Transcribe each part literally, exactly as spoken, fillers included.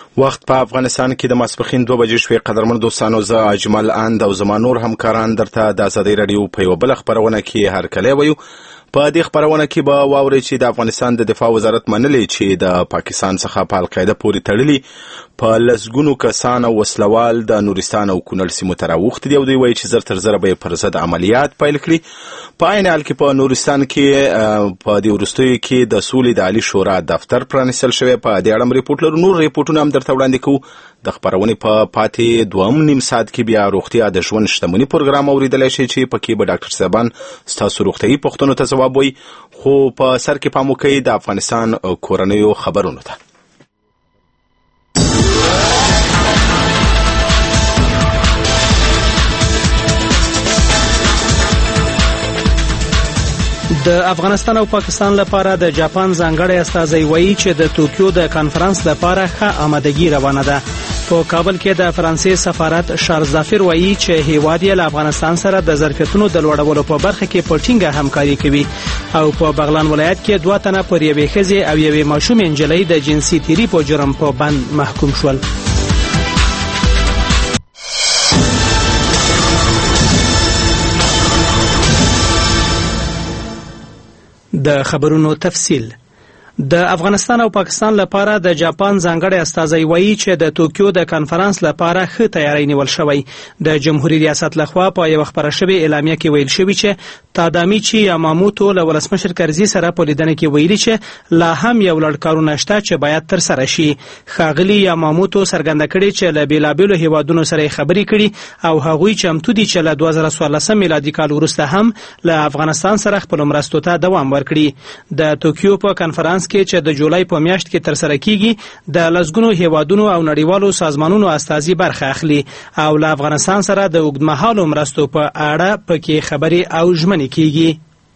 وخت په افغانستان کې د ماسپښین دوه بجې شوې. قدرمن دوستانو، زه اجمل اند او زما نور همکاران درته د ازادۍ راډیو په یوه بله خپرونه کې هرکلی وایو. په دې خپرونه کې به واورئ چې د افغانستان د دفاع وزارت منلي چې د پاکستان څخه په القاعده پورې تړلي په لسګونو کسان او وسلوال د نورستان او کونړ سیمو ته راوښتي دي او دوی وایي چې زر تر زره به یې پر ضد عملیات پیل کړي. په عین حال کې په نورستان کې په دې وروستیو کې د سولې د عالي شورا دفتر پرانیستل شوی. په دې اړه هم ریپورټ لرو. نور ریپورټونه هم درته وړاندې کوو. د خپرونې په پاتې دوهم نیم ساعت کې بیا روغتیا د ژوند شتمني پروګرام اوریدلی شئ چې پکې به ډاکټر صاحبان ستاسو روغتیایي پوښتنو ته ځواب وایي. خو په سر کې پام وکړئ د افغانستان کورنیو خبرونو ته. د افغانستان او پاکستان لپاره د جاپان ځانګړی استازی وایي چې د توکیو د کانفرنس لپاره ښه آمادګي روانه ده. په کابل کې د فرانسې سفارت شارلز دافیر وایي چې هیواد یې له افغانستان سره د ظرفیتونو د لوړولو په برخه کې په ټینګه همکاري کوي. او په بغلان ولایت کې دوه تنه پر یوې ښځې او یوې ماشومې نجلۍ د جنسي تیري په جرم په بند محکوم شول. د خبرونو تفصیل. د افغانستان او پاکستان لپاره د جاپان ځانګړی استازی وایي چې د توکیو د کانفرنس لپاره ښه تیاری نیول شوی. د جمهوریت ریاست لخوا په یو خبره شوی اعلامیه کې ویل شوی چې تادامیچی یاماموتو له ولسمشر کرزي سره په لیدنه کې ویلي چې لا هم یو لړ کارونه شته چې باید تر سره شي. ښاغلي یاماموتو څرګنده کړې چې له بیلابیلو هیوادونو سره خبرې کړي او هغوی چمتو دي چې له دوه زره څوارلسم میلادي کال وروسته هم له افغانستان سره خپل مرستو ته دوام ورکړي. د توکیو په کانفرنس کې چې د جولای په میاشت کې تر سره کیږي د لسګونو هیوادونو او نړیوالو سازمانونو استازي برخه اخلي او له افغانستان سره د اوږدمهالو مرستو په اړه پکې خبرې او ژمنې کیږي.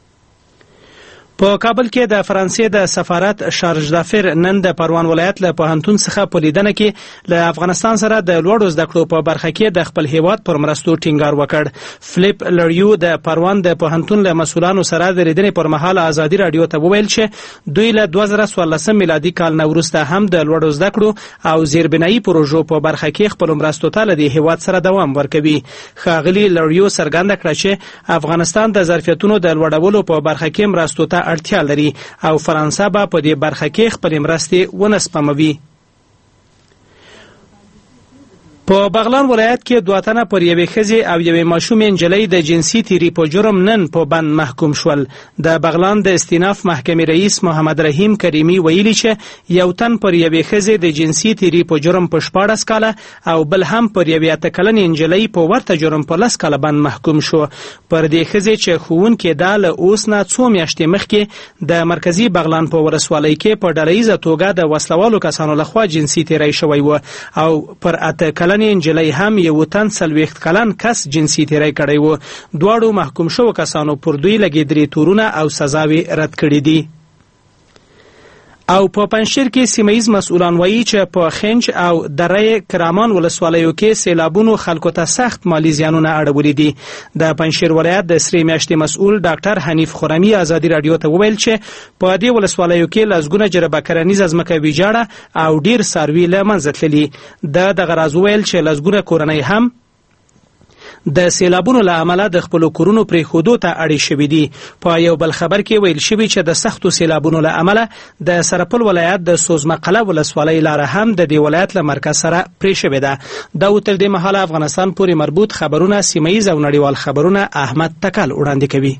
په کابل کې د فرانسې د سفارت شارلز دافیر نن د پروان ولایت له پوهنتون څخه په لیدنه کې له افغانستان سره د لوړو زده کړو په برخه کې د خپل هیواد پر مرستو ټینګار وکړ. فلیپ لریو د پروان د پوهنتون له مسؤلانو سره د لیدنې پر مهال ازادي رادیو ته وویل چې دوی له دوه زره څوارلسم میلادي کال نه وروسته هم د لوړو زده کړو او زیربنایي پروژو په برخه کې خپل مرستو ته له هیواد سره دوام ورکوي. ښاغلي لریو څرګنده کړه چې افغانستان د ظرفیتونو د لوړولو په برخه کې مرستو ته اړتیا لري او فرانسه به په دې برخه کې خپل مرستې ونه سپموي. په بغلان ولایت کې دوه تنه پر یوې ښځې او یوې ماشومې نجلۍ د جنسي تیري په جرم نن په بند محکوم شول. د بغلان د استیناف محکمې رئیس محمد رحیم کریمي ویلي چې یو تن پر یوې ښځې د جنسي تیري په جرم په شپاړس کاله او بل هم پر یوې اته کلنې نجلۍ په ورته جرم په لس کاله بند محکوم شو. پر دې ښځې چې ښوونکې ده له اوس نه څو میاشتې مخکې د مرکزي بغلان په ولسوالۍ کې په ډلهییزه توګه د وسلوالو کسانو لخوا جنسي تیری شوی و او پر اته کلنې نجلۍ هم یو تن څلوېښت کلن کس جنسي تیری کړی و. دواړو محکوم شوو کسانو پر دوی لګېدلې تورونه او سزاوې رد کړي دي. او په پنجشیر کې سیمهیز مسؤلان وایي چې په خنج او دره کرمان ولسوالیو کې سیلابونو خلکو ته سخت مالی زیانونه اړولي دي. د پنجشیر ولایت د سرې میاشتې مسؤل ډاکټر حنیف خرمی ازادي رادیو ته وویل چې په دې ولسوالیو کې لسګونه جربه کرنیزه ځمکه ویجاړه او ډیر څاروي له منځه تللي. د دغه راز وویل چې لسګونه کورنۍ هم د سیلابونو له امله د خپلو کورونو پرېښودو ته اړې شوي دي. په یو بل خبر کې ویل شوي چې د سختو سیلابونو له امله د سرپل ولایت د سوزمقله ولسوالۍ لاره هم د دې ولایت له مرکز سره پرې شوې ده. دا و تر دې مهاله افغانستان پورې مربوط خبرونه سیمهیز او نړیوال خبرونه احمد تکل وړاندې کوي.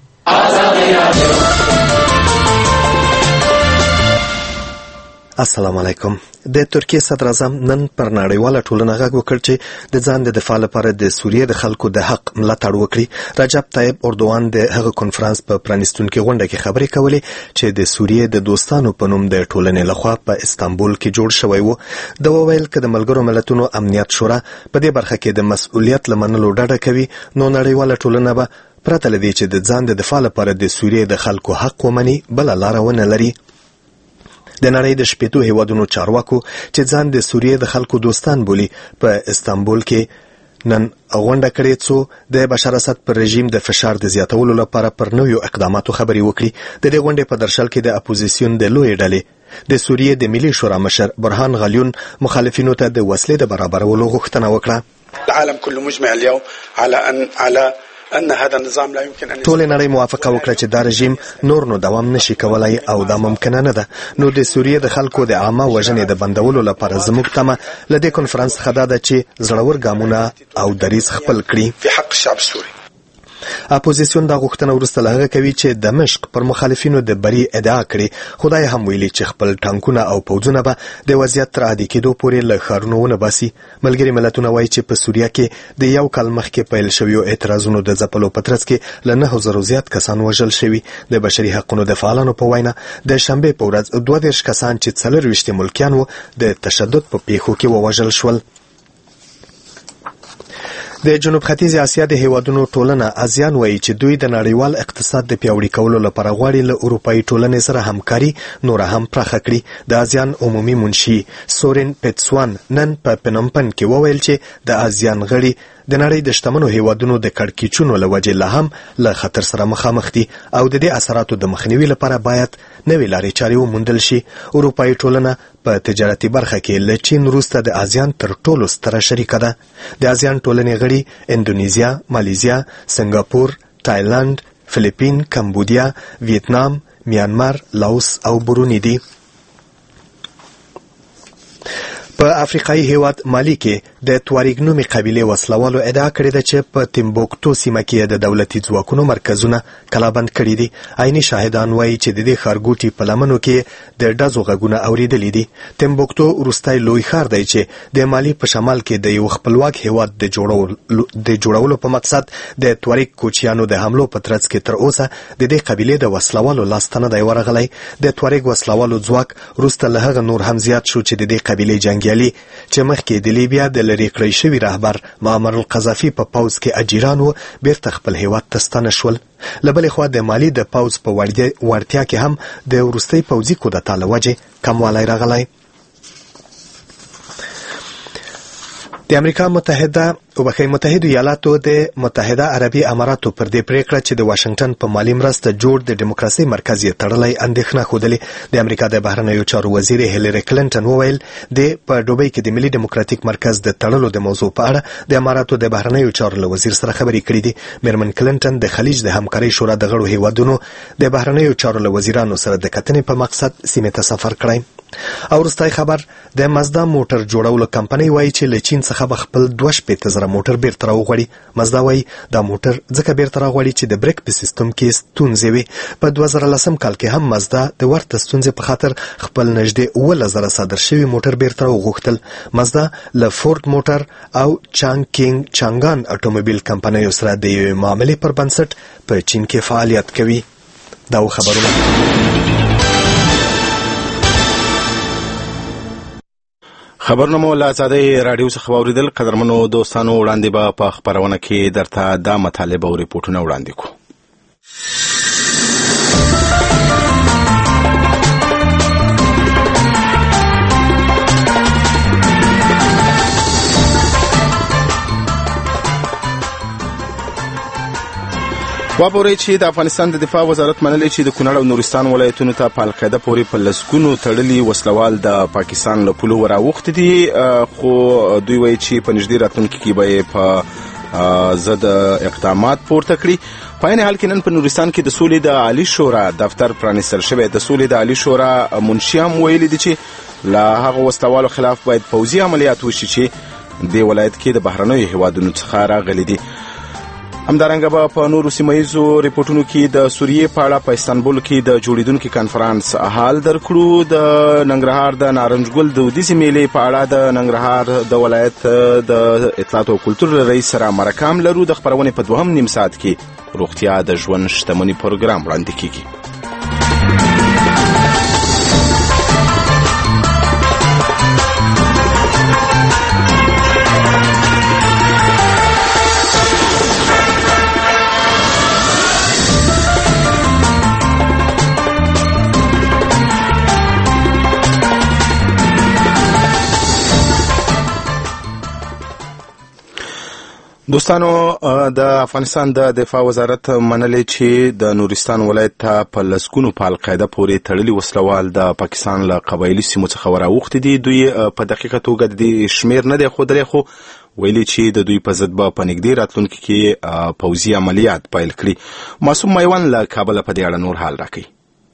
السلام علیکم. د ترکیه صدر اعظم نن پر نړیواله ټولنه غږ وکړ چې د ځان د دفاع لپاره د سوریې د خلکو د حق ملاتړ وکړي. رجب طیب اردوغان د هغه کنفرانس په پرانیستونکي غونډه کې خبرې کولې چې د سوریې د دوستانو په نوم د ټولنې لخوا په استانبول کې جوړ شوی و. د وویل که د ملګرو ملتونو امنیت شورا په دې برخه کې د مسؤلیت لمنلو ډډه کوي نو نړیواله ټولنه به پرته له دې چې د ځان د دفاع لپاره د سوریې د خلکو حق ومني بله لاره ونه لري. د نړۍ د شپېتو هیوادونو چارواکو چې ځان د سوریې د خلکو دوستان بولي په استانبول کې نن غونډه کړې څو د بشار اسد پر رژیم د فشار د زیاتولو لپاره پر نویو اقداماتو خبري وکړي. د دې غونډې په درشل کې د اپوزیسیون د لوی ډلې د سوریې د ملي شورا مشر برهان غلیون مخالفینو ته د وسلې د برابرولو غوښتنه وکړه. العالم كله مجمع اليوم على ان على ان هذا النظام لا يمكن ان ټول نړۍ موافقه وکړه چې دا رژیم نور نو دوام نشي کولای او دا ممکن نه ده. نو د سوریې د خلکو د عامه وژنې د بندولو لپاره زموږ تمه له دې کنفرانس څخه دا ده چې زړور ګامونه او دریځ خپل کړي. في حق الشعب السوري. اپوزیسیون دا غوښتنه وروسته له هغه کوي چې دمشق پر مخالفینو د بری ادعا کړي. خدای هم ویلي چې خپل ټانکونه او پوځونه به د وضعیت تر عادي کېدو پورې له ښارونو ونه باسي. ملګري ملتونه وایي چې په سوریه کې د یو کال مخکې پیل شویو اعتراضونو د ځپلو په ترڅ کې له نهو زرو زیات کسان وژل شوي. د بشري حقوقو د فعالانو په وینا د شنبې په ورځ دوه دېرش کسان چې څلرویشت ملکیان وو د تشدد په پیښو کې ووژل شول. د جنوب ختیځ اسیا د هیوادونو ټولنه آزیان وایي چې دوی د نړیوال اقتصاد د پیاوړي کولو لپاره غواړي له اروپایي ټولنې سره همکاري نور هم پراخه کړي. د آزیان عمومي منشي سورین پیټسوان نن په پنومپن کې وویل چې د آزیان غړي د نړۍ د شتمنو هیوادونو د کړکېچونو له وجې لا هم له خطر سره مخامخ دي او د دې اثراتو د مخنیوي لپاره باید نوې لارې چارې وموندل شي. اروپایي ټولنه په تجارتي برخه کې له چین وروسته د آزیان تر ټولو ستره شریکه ده. د آزیان ټولنې غړي اندونیزیا، مالیزیا، سنگاپور، تایلند، فلیپین، کمبودیا، ویتنام، میانمار، لاوس او برونی دي. په افریقایي هیواد مالی کې د توارګ نومي قبیلې وسلوالو ادعا کړې ده چې په تیمبوکتو سیمه کې د دولتي ځواکونو مرکزونه کلابند کړي دي. عیني شاهدان وایي چې د دې ښارګوټي په لمنو کې د ډزو غږونه اورېدلي دي. تیمبوکتو وروستی لوی ښار دی چې د مالی په شمال کې د یو خپلواک هیواد د جوړولو د جوړولو په مقصد د توارګ کوچیانو د حملو په ترڅ کې تر اوسه د دې قبیلې د وسلوالو لاسته نه دی ورغلی. د توارګ وسلوالو ځواک وروسته له هغه نور هم زیات شو چې د دې قبیلې جنګیالي چې مخکې د لیبیا د لرې کړی شوي رهبر معمر القذافي په پوځ کې اجیران و بیرته خپل هیواد ته ستانه شول. له بلې خوا د مالي د پوځ په وړتیا کې هم د وروستۍ پوځي کودتا له وجې کموالی راغلی. د امریکا متحده او بخښئ متحده ایالاتو د متحده عربي اماراتو پر دې پریکړه چې د واشنگټن په مالی مرسته جوړ د دیموکراسي مرکز یې تړلی اندېښنه ښودلې. د امریکا د بهرنیو چارو وزیر هیلری کلنټن وویل د په دوبۍ کې د ملي دیموکراتیک مرکز د تړلو د موضوع په اړه د اماراتو د بهرنیو چارو له وزیر سره خبرې کړې دي. میرمن کلنټن د خلیج د همکارۍ شورا د غړو هیوادونو د بهرنیو چارو له وزیرانو سره د کتنې په مقصد سیمې ته سفر کړی. او وروستی خبر د مزدا موټر جوړولو کمپنۍ وایي چې له چین څخه به خپل دوه شپېته زره موټر بیرته راوغواړي. مزدا وایي دا موټر ځکه بیرته راغواړي چې د بریک په سیستم کې ستونزې وي. په دوه زره لسم کال کې هم مزدا د ورته ستونزې په خاطر خپل نږدې اوولس زره صادر شوي موټر بیرته راوغوښتل. مزدا له فورد موټر او چانګ کینګ چانګان اټوموبیل کمپنیو سره د یوې معاملې پر بنسټ په چین کې فعالیت کوي. دا خبرونه خبرونه مو له آزادۍ راډیو څخه واوریدل. قدرمنو دوستانو، وړاندې به په خپرونه کې درته دا مطالب او ریپورټونه وړاندې کوو. وابورئ چې د افغانستان د دفاع وزارت منلي چې د کونړ او نورستان ولایتونو ته په القاعده پورې په لسګونو تړلي وسلوال د پاکستان له پولو وراوښتي دي، خو دوی وایي چې په نږدې راتلونکي کې به یې په ضد اقدامات پورته کړي. په عین حال کې نن په نورستان کې د سولې د عالي شورا دفتر پرانیستل شوی. د سولې د عالي شورا منشي هم ویلي دي چې له هغه وسلوالو خلاف باید پوځي عملیات وشي چې د ولایت کې د بهرنیو هیوادونو څخه راغلي دي. همدارنګه به په نورو سیمهیزو ریپورټونو کې د سوریې په اړه په استانبول کې د جوړیدونکي کانفرانس حال درکړو. د ننګرهار د نارنجګل دودیزې میلې په اړه د ننګرهار د ولایت د اطلاعات او کلتور رئیس سره مرکه هم لرو. د خپرونې په دوهم نیم ساعت کې روغتیا د ژوند شتمني پروګرام وړاندې کیږي. دوستانو د افغانستان د دفاع وزارت منلې چې د نورستان ولایت ته په لسګونو په القاعده پورې تړلي وسلوال د پاکستان له قبایلي سیمو څخه راوښتي دي. دوی په دقیقه توګه د شمیر نه دی ښودلی، خو ویلي چې د دوی په ضد به په نږدې راتلونکي کې پوځي عملیات پیل کړي. معصوم میوان له کابله په دې اړه نور حال راکوي.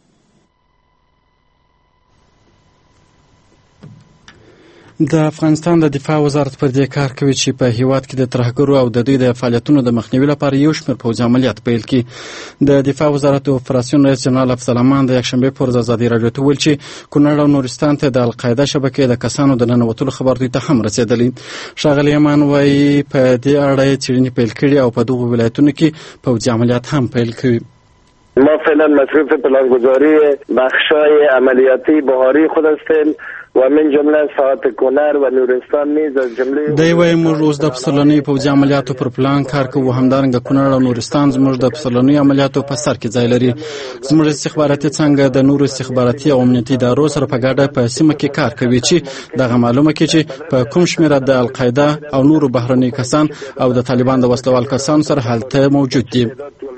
د افغانستان د دفاع وزارت پر دې کار کوي چې په هیواد کې د ترهګرو او د دوی د فعالیتونو د مخنیوي لپاره یو شمېر پوځي عملیات پیل کړي. د دفاع وزارت اپراسیون رئیس جنرال افضل امان د یکشنبې په ورځ ازادي راډیو ته ویل چې کونړ او نورستان ته د القاعده شبکې د کسانو د ننوتلو خبر دوی ته هم رسېدلی. ښاغلی امان وایي په دې اړه یې څېړنې پیل کړي او په دغو ولایتونو کې پوځي عملیات هم پیل کوي. ما فعلا مصروف پلانگذاری بخشای عملیاتی بهاری خود هستیم و من جمله ساعت کنر و نورستان نیز از جمله دی وای موږ اوس د پسرلنۍ پوځي عملیاتو پر پلان کار کوو. همدارنګه کونړ او نورستان زموږ د پسرلنۍ عملیاتو په سر کې ځای لري. زموږ استخباراتي څانګه د نورو استخباراتي او امنیتي ادارو سره په ګډه په سیمه کې کار کوي چې دغه معلومه کړي چې په کوم شمېره د القاعده او نورو بهرني کسان او د طالبان د وسلوال کسانو سره هلته موجود دي.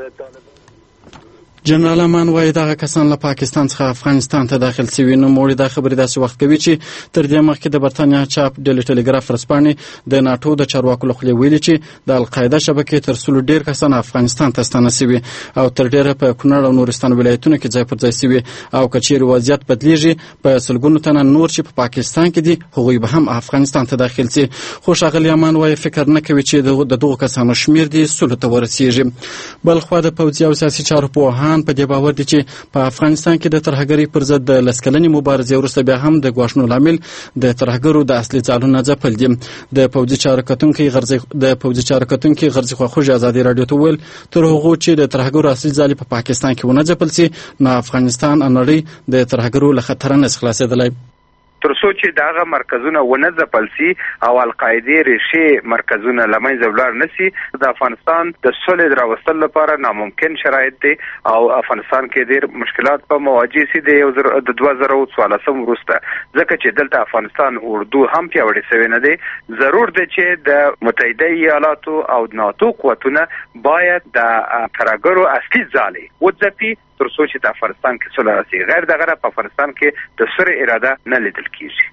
جنرال امان وایي دغه کسان له پاکستان څخه افغانستان ته داخل شوي. نوموړي دا خبرې داسې وخت کوي چې تر دې مخکې د برتانیا چاپ ډیلی ټلګراف ورځپاڼې د ناټو د چارواکو له خولې ویلي چې د القاعده شبکې تر سلو ډېر کسان افغانستان ته ستانه شوي او تر ډېره په کونړ او نورستان ولایتونو کې ځای پر ځای شوي او که چیرې وضعیت بدلیږي په سلګونو تنه نور چې په پاکستان کې دي هغوی به هم افغانستان ته داخل شي. خو ښاغلی امان وایي فکر نه کوي چې د دغو کسانو شمېر دې سلو ته ورسیږي. بلخوا د پوځي او سیاسي چارو پوهان په دې باور دي چې په افغانستان کې د ترهګرۍ پر ضد د لس کلنې مبارزې وروسته بیا هم د ګواښونو لامل د ترهګرو د اصلي ځالونه ځپل دي. د پوځي چارو کتونکي غرضي د پوځي چارو کتونکي غرضي خواخوږي ازادي راډیو ته ویل تر هغو چې د ترهګرو اصلي ځالې په پاکستان کې ونه ځپل سي نو افغانستان او نړۍ د ترهګرو له خطره نه خلاصېدلی. تر څو چې دغه مرکزونه ونه ځپل سي او القاعده ریښې مرکزونه له منځه ولاړ نه سي د افغانستان د سولې راوستلو لپاره ناممکن شرایط دي او افغانستان کې ډېر مشکلات په مواجه سي د د دوه زره څوارلسم وروسته ځکه چې دلته افغانستان اردو هم پیاوړی شوی نه دی. ضرور دی چې د متحده ایالاتو او ناتو قوتونه باید د ترهګرو اصلي ځالې وځپي تر څو چې د افغانستان کې سوله راسي. غیر دغه په افغانستان کې د سره اراده نه لیدل کیږي.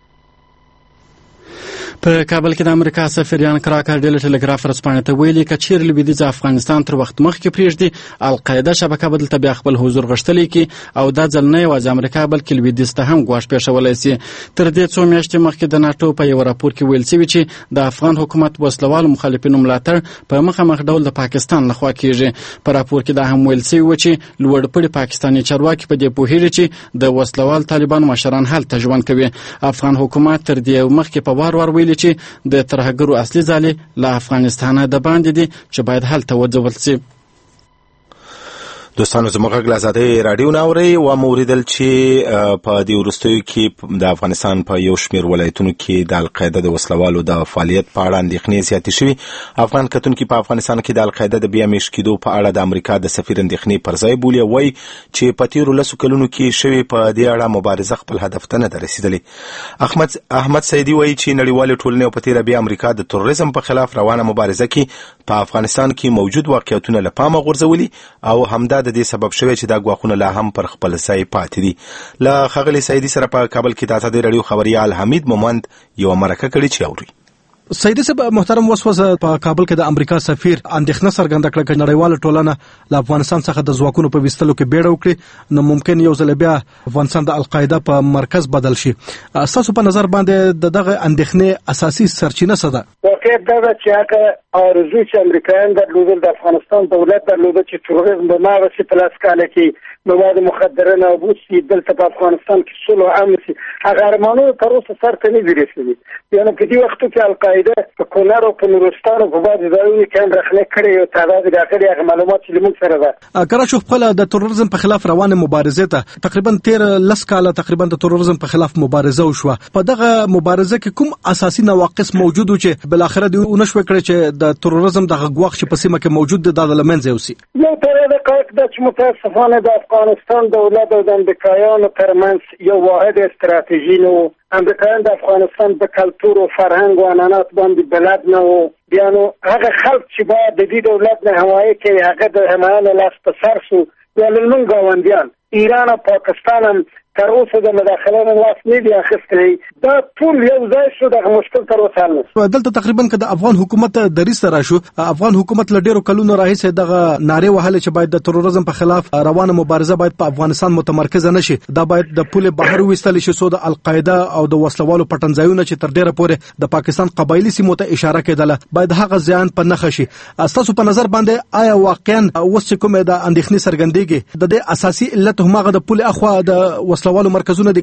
په کابل کې د امریکا سفیر یان کراکر ډیلی ټلګراف ورځپاڼې ته ویلي که چیرې لویدیځ افغانستان تر وخت مخکې پرېږدي القاعده شبکه به دلته بیا خپل حضور غښتلی کړي او دا ځل نه یوازې امریکا بلکې لویدیځ ته هم ګواښ پېښولی سي. تر دې څو میاشتې مخکې د ناټو په یو راپور کې ویل شوي چې د افغان حکومت وسلوالو مخالفینو ملاتړ په مخامخ ډول د پاکستان لخوا کیږي. په راپور کې دا هم ویل شوي و چې لوړپوړي پاکستاني چارواکي په دې پوهېږي چې د وسلوال طالبانو مشران هلته ژوند کوي. افغان حکومت تر دې مخکې په وار وار ویلي چې د ترهګرو اصلي ځالې له افغانستانه د باندې دي چې باید هلته وځول شي. دوستانو زموږ غږ له ازادۍ راډیو نه اورئ و مو ولیدل چې په دې وروستیو کې د افغانستان په یو شمېر ولایتونو کې د القاعده د وسلوالو د فعالیت په اړه اندېښنې زیاتې شوي. افغان کتونکي په افغانستان کې د القاعده د بیا میشت کېدو په اړه د امریکا د سفیر اندېښنې پر ځای بولي. وایي چې په تېرو لسو کلونو کې شوې په دې اړه مبارزه خپل هدف ته نه ده رسېدلې. احمد احمد سعیدي وایي چې نړیوالې ټولنې په تېره بیا امریکا د تروریزم په خلاف روانه مبارزه کې په افغانستان کې موجود واقعیتونه له پامه غورځولي او همدا د دې سبب شوی چې دا ګواښونه لا هم پر خپل ځای پاتې دي. له ښاغلي سعیدي سره په کابل کې د ازادۍ راډیو خبریال حمید مومند یوه مرکه کړې چې اوري. سعیدي صاحب محترم وسوسه په کابل کې د امریکا سفیر اندېښنه څرګنده کړه چې نړیواله ټولنه له افغانستان څخه د ځواکونو په ویستلو کې بیړه وکړي نو ممکن یو ځل بیا افغانستان د القاعده په مرکز بدل شي. ستاسو په نظر باندې د دغه اندېښنې اساسي سرچینه څه ده؟ واقعیت دا ده چې هغه آرزو چې امریکایان درلودل د افغانستان دولت درلوده چې تروریزم به ناغسي په لاس کاله کې مواد مخدره نابود شي دلته په افغانستان کې سولو امن شي هغه ارمانونه تر اوسه سر ته نه دي رسېدلي. یعنې په دې وختو کې القاعده په کونړ او په نورستان او په بعضې ځایونو کې هم رخنه کړې یو تعداد یې راغلي هغه معلومات چې له موږ سره ده. کراچو خپله د تروریزم په خلاف روانې مبارزې ته تقریبا تېر لس کاله تقریبا د تروریزم په خلاف مبارزه وشوه. په دغه مبارزه کې کوم اساسي نواقص موجود و چې بالاخره دوی ونه شوی کړی چې د تروریزم د غواخ چې په سیمه کې موجود دی د لمنځه یوسي. یو تر د قاک د چې متاسفانه د افغانستان دولت او د امریکایانو ترمنځ یو واحد استراتیژي نو امریکایان د افغانستان په کلتور او فرهنګ او عنعنات باندې بلد نه وو. بیا نو هغه خلک چې باید د دې دولت نه حمایه کوي هغه د حمایه نه لاس په سر شو. بیا لمن ګاونډیان ایران او پاکستان هم تر اوسه د مداخله نه لاس نه دی اخیستی. دا ټول یو ځای شو د مشکل تر اوسه حل نشو. دلته تقریبا که د افغان حکومت دریځ سره شو، افغان حکومت له ډیرو کلونو راهیسې دغه نارې وهلې چې باید د تروریزم په خلاف روانه مبارزه باید په افغانستان متمرکزه نشي. دا باید د پولې بهر وستل شي سو د القاعده او د وسلوالو پټنځایونه چې تر ډیره پورې د پاکستان قبایلی سیمو ته اشاره کېدله باید هغه ځان په نخښه شي. تاسو په نظر باندې آیا واقعا اوس چې کومه د اندېښنې څرګندېږي د دې اساسي علت همغه د پولې اخوا د وسلوالو مرکزونه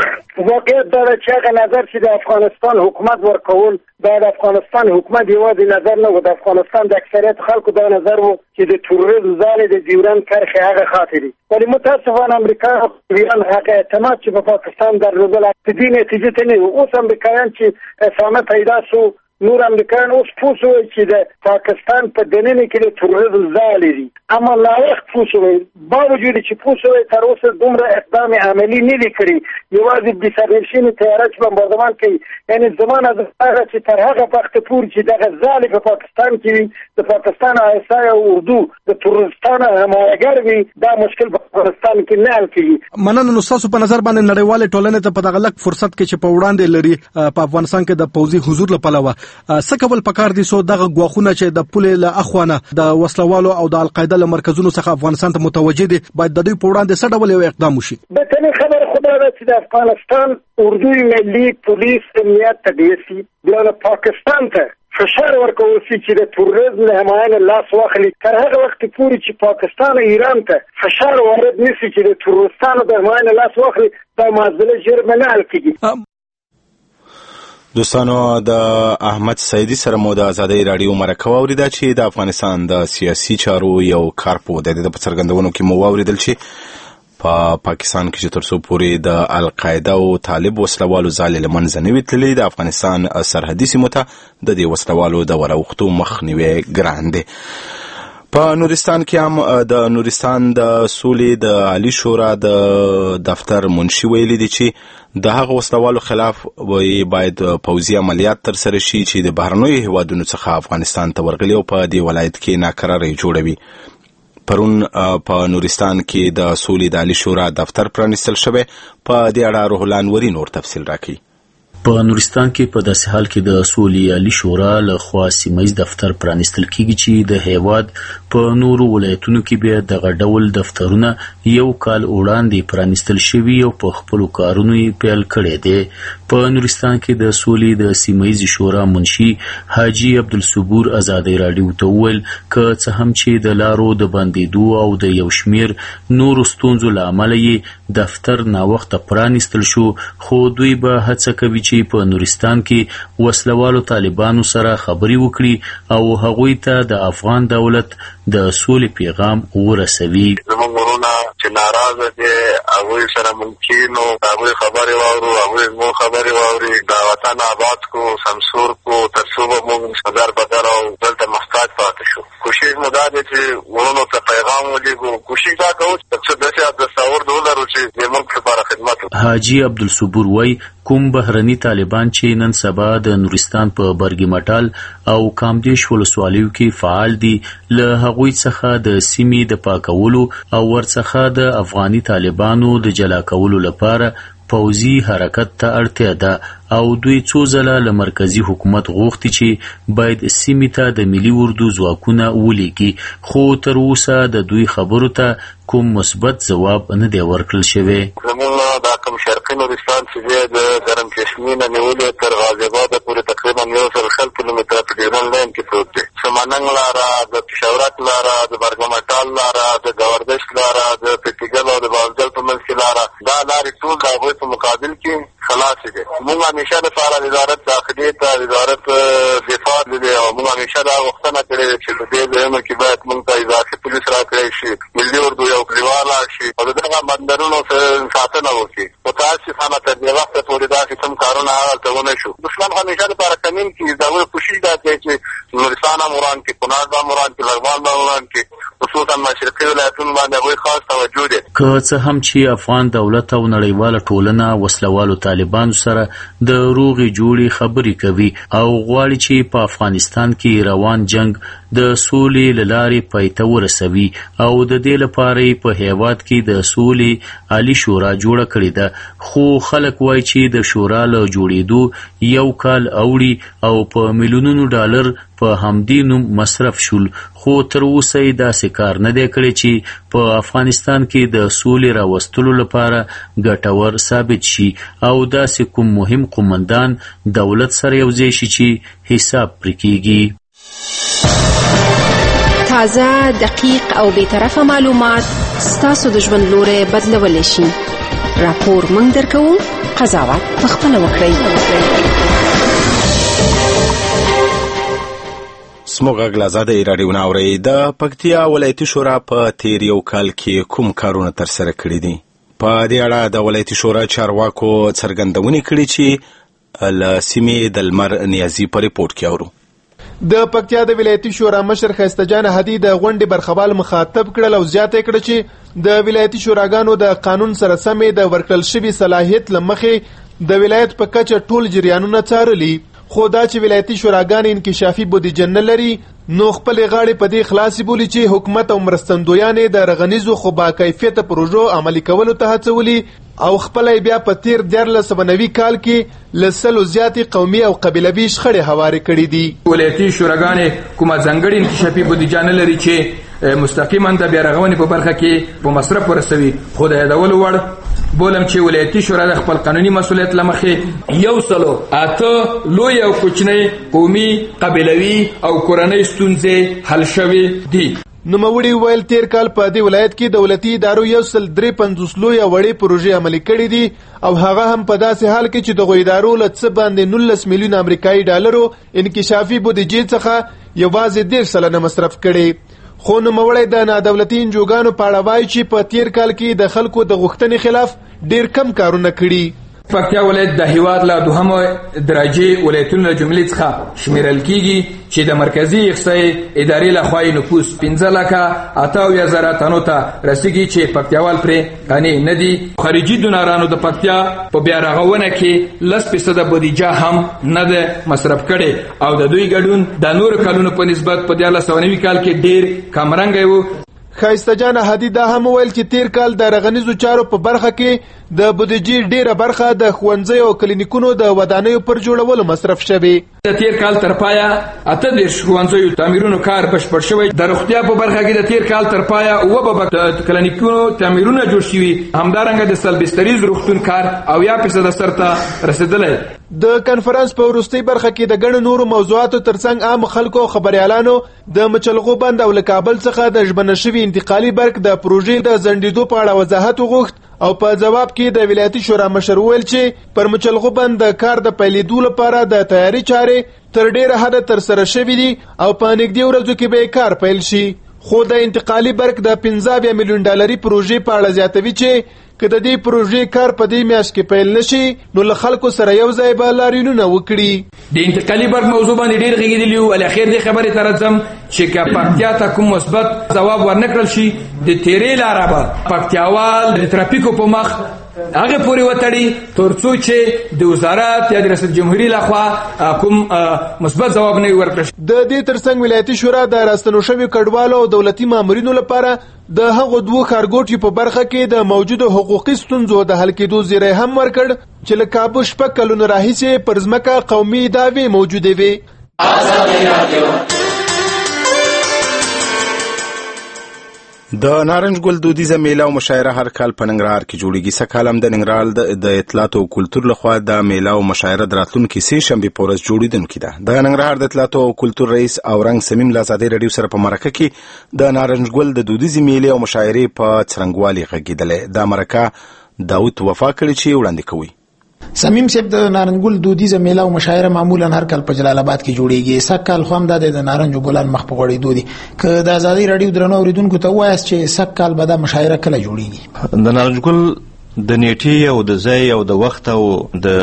واقعیت دا چې هغه نظر چې د افغانستان حکومت ورکول دا د افغانستان حکومت یوازې نظر نه و، د افغانستان د اکثریت خلکو دا نظر و چې د تروریزم ځالې د ډیورنډ کرښې هغه خاطري. ولی متاسفانه امریکا او ایران هغه اعتماد چې په پاکستان درلودل د دې نتیجه ته نه و. اوس امریکایان چې اسامه پیدا شو نور امریکایان اوس پوه شوي چې د پاکستان په دننه کې د تروریزم ځالې دي، اما لا وخت پوه شوي باوجود چې پوه شوي تر اوسه دومره اقدام عملي نه دي کړي. یوازې بسرنشینې طیاره چې بمباردمان کوي، یعنی زمانه د هغه چې تر هغه وخته پورې چې دغه ځالې په پاکستان کې وي د پاکستان آی اس آی او اردو د تروریستانو حمایهګر وي، دا مشکل په افغانستان کې نه حل کېږي. مننه. نو ستاسو په نظر باندې نړیوالې ټولنې ته په دغه لږ فرصت کې چې په وړاندې لري په افغانستان کې د پوځي حضور له پلوه څه کول پکار دي سو دغه غواخونه چې د پولې له اخوانه د وسلوالو او د القاعده له مرکزونو څخه افغانستان ته متوجه دي باید د دوی په وړاندې څه ډول یو اقدام وشي؟ د تنه خبر خبره ده چې د افغانستان اردوی ملي پولیس امنیت تدریسي بیا پاکستان ته فشار ورکول شي چې د تروریزم له حمایې لاس واخلي تر هغه وخت پورې چې پاکستان او ایران ته فشار وارد نشي چې د تروریستانو د حمایې لاس واخلي دا معضله ژر نه حل کیږي. دوستانو د احمد سعیدی سره مو د ازادۍ راډیو مرکه واوریده چې د افغانستان د سیاسي چارو یو کارپو د دې په څرګندونو کې مو واوریدل چې په پا پاکستان کې چې ترڅو پورې د القاعده او طالب وسلوالو ځالې له منځه نه وي تللي د افغانستان سرحدي سیمو ته د دې وسلوالو د وراوښتو مخنیوی ګران دی. په نورستان کې هم د نورستان د سولې د عالی شورا د دفتر منشي ویلي دي چې د هغه وسلوالو خلاف باید پوځي عملیات ترسره شي چې د بهرنیو هیوادونو څخه افغانستان ته ورغلي او په دې ولایت کې ناکراري جوړوي. پرون په نورستان کې د سولې د عالی شورا دفتر پرانیستل شوی. په دې اړه روح الله انوري نور تفصیل راکړي. په نورستان کې په داسې حال کې د سولې عالی شورا له خوا سیمه‌یز دفتر پرانیستل کیږي چې د هیواد په نورو ولایتونو کې بیا دغه ډول دفترونه یو کال وړاندې پرانیستل شوي او په خپلو کارونو یې پیل کړی دی. په نورستان کې د سولې د سیمه‌یز شورا منشي حاجي عبدالصبور ازادۍ راډیو ته وویل که څه هم چې د لارو د بندېدو او د یو شمېر نورو ستونزو له امله یې دفتر ناوخته پرانیستل شو، خو دوی به هڅه کوي چې په نورستان کې وسلوالو طالبانو سره خبري وکړي او هغوی ته د افغان دولت د سولې پیغام ورسوي. زموږ ورونه چې ناراضه دي هغوی سره ممکن او هغوی خبرې واورو، هغوی زموږ خبرې واوري، د وطن آباد کو سمسور کو تر څو به موږ بدر بدر او دلته محتاج پاتې شو. کوشش مو دا دی چې ورونو ته پیغام ولېږو، کوشش دا کوو چې داسې دستاورد ولرو چې د ملک لپاره خدمت وکړو. حاجي عبدالصبور وایي کوم بهرني طالبان چې نن سبا د نورستان په برګي مټال او کامدیش ولسوالیو کې فعال دي له هغوی څخه د سیمې د پاکولو او ورڅخه د افغاني طالبانو د جلا کولو لپاره پوځي حرکت ته اړتیا ده او دوی څو ځله له مرکزي حکومت غوښتي چې باید سیمې ته د ملي اردو ځواکونه ولیږي، خو تر اوسه د دوی خبرو ته کوم مثبت ځواب نه دی ورکړل شوی. زموږ دا کوم شرقي نورستان چې دی د ګرم چشمې نه نیولې تر غازي اباده پورې تقریبا یو سل شل کیلومتره په ډیورنډ لاین کې پروت دی. سمنګ لاره، د پېښورک لاره، د برګمټال لاره، د ګوردش لاره، د پټیګل او د بازګل په منځ کې لاره، دا لارې ټول د هغوی په مقابل کې خلاص دي. موږ همیشه دپاره وزارت داخلي ته وزارت دفاع دی او موږ همیشه دا غوښتنه کړې چې په دې ځایونو کې باید موږ ته اضافي پولیس راکړی شي، ملي اردو یو کلیواله شي او د دغه بندرونو ساتنه وکړي. متاسفانه تر دې وخته پورې داسې کوم کارونه هغه ونه شو. دشمن همیشه لپاره کمین کې دا وایي کوشش دا کوي چې نورستان هم وران کړي، کنړ هم وران کړي، لغمان هم وران کړي، خصوصا مشرقي ولایتونو باندې هغوی خاص توجه دی. که څه هم چې افغان دولت او نړیواله ټولنه وسلوالو طالبانو سره د روغې جوړې خبرې کوي او غواړي چې په افغانستان کې روان جنگ د سولې له لارې پای ته ورسوي او د دې لپاره په هیواد کې د سولې عالي شورا جوړه کړې ده، خو خلک وایي چې د شورا له جوړېدو یو کال اوړي او په میلیونونو ډالر په همدې نوم مصرف شول، خو تر اوسه یې داسې کار نه دی کړی چې په افغانستان کې د سولې راوستلو لپاره ګټور ثابت شي او داسې کوم مهم قومندان دولت سره یوځای شي چې حساب پرې کیږي. تازه، دقیق او بیطرفه معلومات ستاسو د ژوند لوری بدلولی شي. راپور موږ درکوو، قضاوت پخپله وکړئ. سموږ غږ لازاده راډیو ناوري. د پکتیا ولایتي شورا په تیر یو کال کې کوم کارونه ترسره کړي دي؟ په دې اړه د ولایتي شورا چارواکو څرګندونې کړي چې له سیمې د لمر نیازي په ریپورت کې اورو. د پکتیا د ولایتي شورا مشر ښایسته جان هدي د غونډې برخوال مخاطب کړل او زیاته کړه چې د ولایتي شوراګانو د قانون سره سمې د ورکړل شوي صلاحیت لمخې د ولایت په کچه ټول جریانونه څارلي، خو دا چې ولایتي شوراګان انکشافي بودیجه نه لري نو خپل غاړې په دې خلاصي بولی چې حکومت او مرستندویانې د رغنیزو خو با کیفیته پروژو عملي کولو ته هڅولي او خپل بیا په تیر دیارلس سوه نوي کال کې له سلو زیاتې قومي او قبیلوي شخړې هوارې کړي دي. ولایتي شوراګانې کومه ځانګړې انکشافي بودیجه نه لري چې مستقیما د بیا رغونې په برخه کې په مصرف ورسوي، خو د یادولو وړ بولم چې ولایتي شورا د خپل قانوني مسولیت لمخې یو سلو اته لوی او کوچنی قومي، قبیلوي او کورنۍ ستونزې حل شوي دي. نوموړي ویل تیر کال په دې ولایت کې دولتي ادارو یو سل درې پنځوس لوی وړې پروژې عملي کړې دي او هغه هم په داسې حال کې چې دغه ادارو له څه باندې نولس میلیون امریکایي ډالرو انکشافي بودیجې څخه یوازې دېرش سلنه مصرف کړي. خو نوموړی د نادولتي انجوګانو په اړه وایي چې په تیر کال کې د خلکو د غوښتنې خلاف ډیر کم کارونه کړي. پکتیا ولایت د هیواد له دوهمه درجې ولایتونو له جملې څخه شمیرل کیږي چې د مرکزی احصایي ادارې لخوا یې نفوس پنځه لکه اته اویا زره تنو ته رسیږي چې پکتیاوال پرې قانع نه دي. خارجي دونارانو د پکتیا په بیا رغونه کې لس فیصده بودیجه هم نه ده مصرف کړي او د دوی ګډون د نورو کلونو په نسبت په دیارلس سوه نوي کال کې ډیر کمرنګی و. ښایسته جان هدي دا هم ویل چې تیر کال د رغنیزو چارو په برخه کې د بودیجې ډیره برخه د ښوونځیو او کلینیکونو د ودانیو پر جوړولو مصرف شوی. د تیر کال تر پایه اته دېرش ښوونځیو تعمیرونو کار بشپړ شوی. د روغتیا په برخه کې د تیر کال تر پایه اووه به کلینیکونو تعمیرونه جوړ شوي، همدارنګه د سلبستریز روغتون کار اویا فیصده سرته رسیدلی. د کنفرانس په وروستۍ برخه کې د ګڼو نورو موضوعاتو ترڅنګ عام خلکو او خبريالانو د مچلغو بند او له کابل څخه د ژبنه شوي انتقالي برق د پروژې د ځنډېدو په اړه وضاحت وغوښت او په جواب کې د ولایتي شورا مشر ویل چې پر مچلغو بند د کار د پیلېدو لپاره د تیاری چارې تر ډیره حده ترسره شوي دي او په نږدې ورځو کې به کار پیل شي. خو د انتقالي برق د پنځه میلیون ډالري پروژې په اړه زیاتوي چې که د دې پروژې کار په دې میاشت کې پیل نشي نو له خلکو سره یو ځای به لاریونونه وکړي. د انتقالي برق موضوع باندې ډېر غږېدلي وو، الاخر دې خبرې ته راځم چې که پکتیا ته کوم مثبت ځواب ورنکړل شي د تیرې لاره به پکتیاوال د ترافیکو په مخ هغه پورې وتړي تر څو چې د وزارت یا د ریاست جمهوریت لخوا کوم مثبت ځواب نه ورکړي. د دې ترڅنګ ولایتي شورا د راستنو شویو کډوالو او دولتي مامورینو لپاره د هغو دوه ښارګوټي په برخه کې د موجوده حقوقي ستونزو د حل کېدو زیری هم ورکړ چې له کابو شپږ کلونو راهیسې پر ځمکه قومي دعوې موجودې وې. د نارنج ګل دودیزه میله او مشاعره هر کال په ننګرهار کې جوړیږي. سږ کال هم د ننګرهار د اطلاعات او کلتور لخوا د میله او مشاعره د راتلونکي سې شنبې په ورځ جوړیدونکې ده. د ننګرهار د اطلاعات او کلتور رئیس اورنګ سمیم له ازادۍ راډیو سره په مرکه کې د نارنج ګل د دودیزې میلې او مشاعرې په څرنګوالي غږېدلی. دا مرکه داود وفا کړي چې وړاندې کوي. سمیم صاحب د نارنج ګل دودیزه میله او مشاعره معمولا هر کال په جلال آباد کې جوړیږي. سږ کال خو هم د نارنج ګلان مخ په غوړېدو دي. که د ازادۍ راډیو درنو اوریدونکو ته ووایاست چې سږ کال به دا مشاعره کله جوړیږي؟ د نارنج ګل د نیټې او د ځای او د وخت او د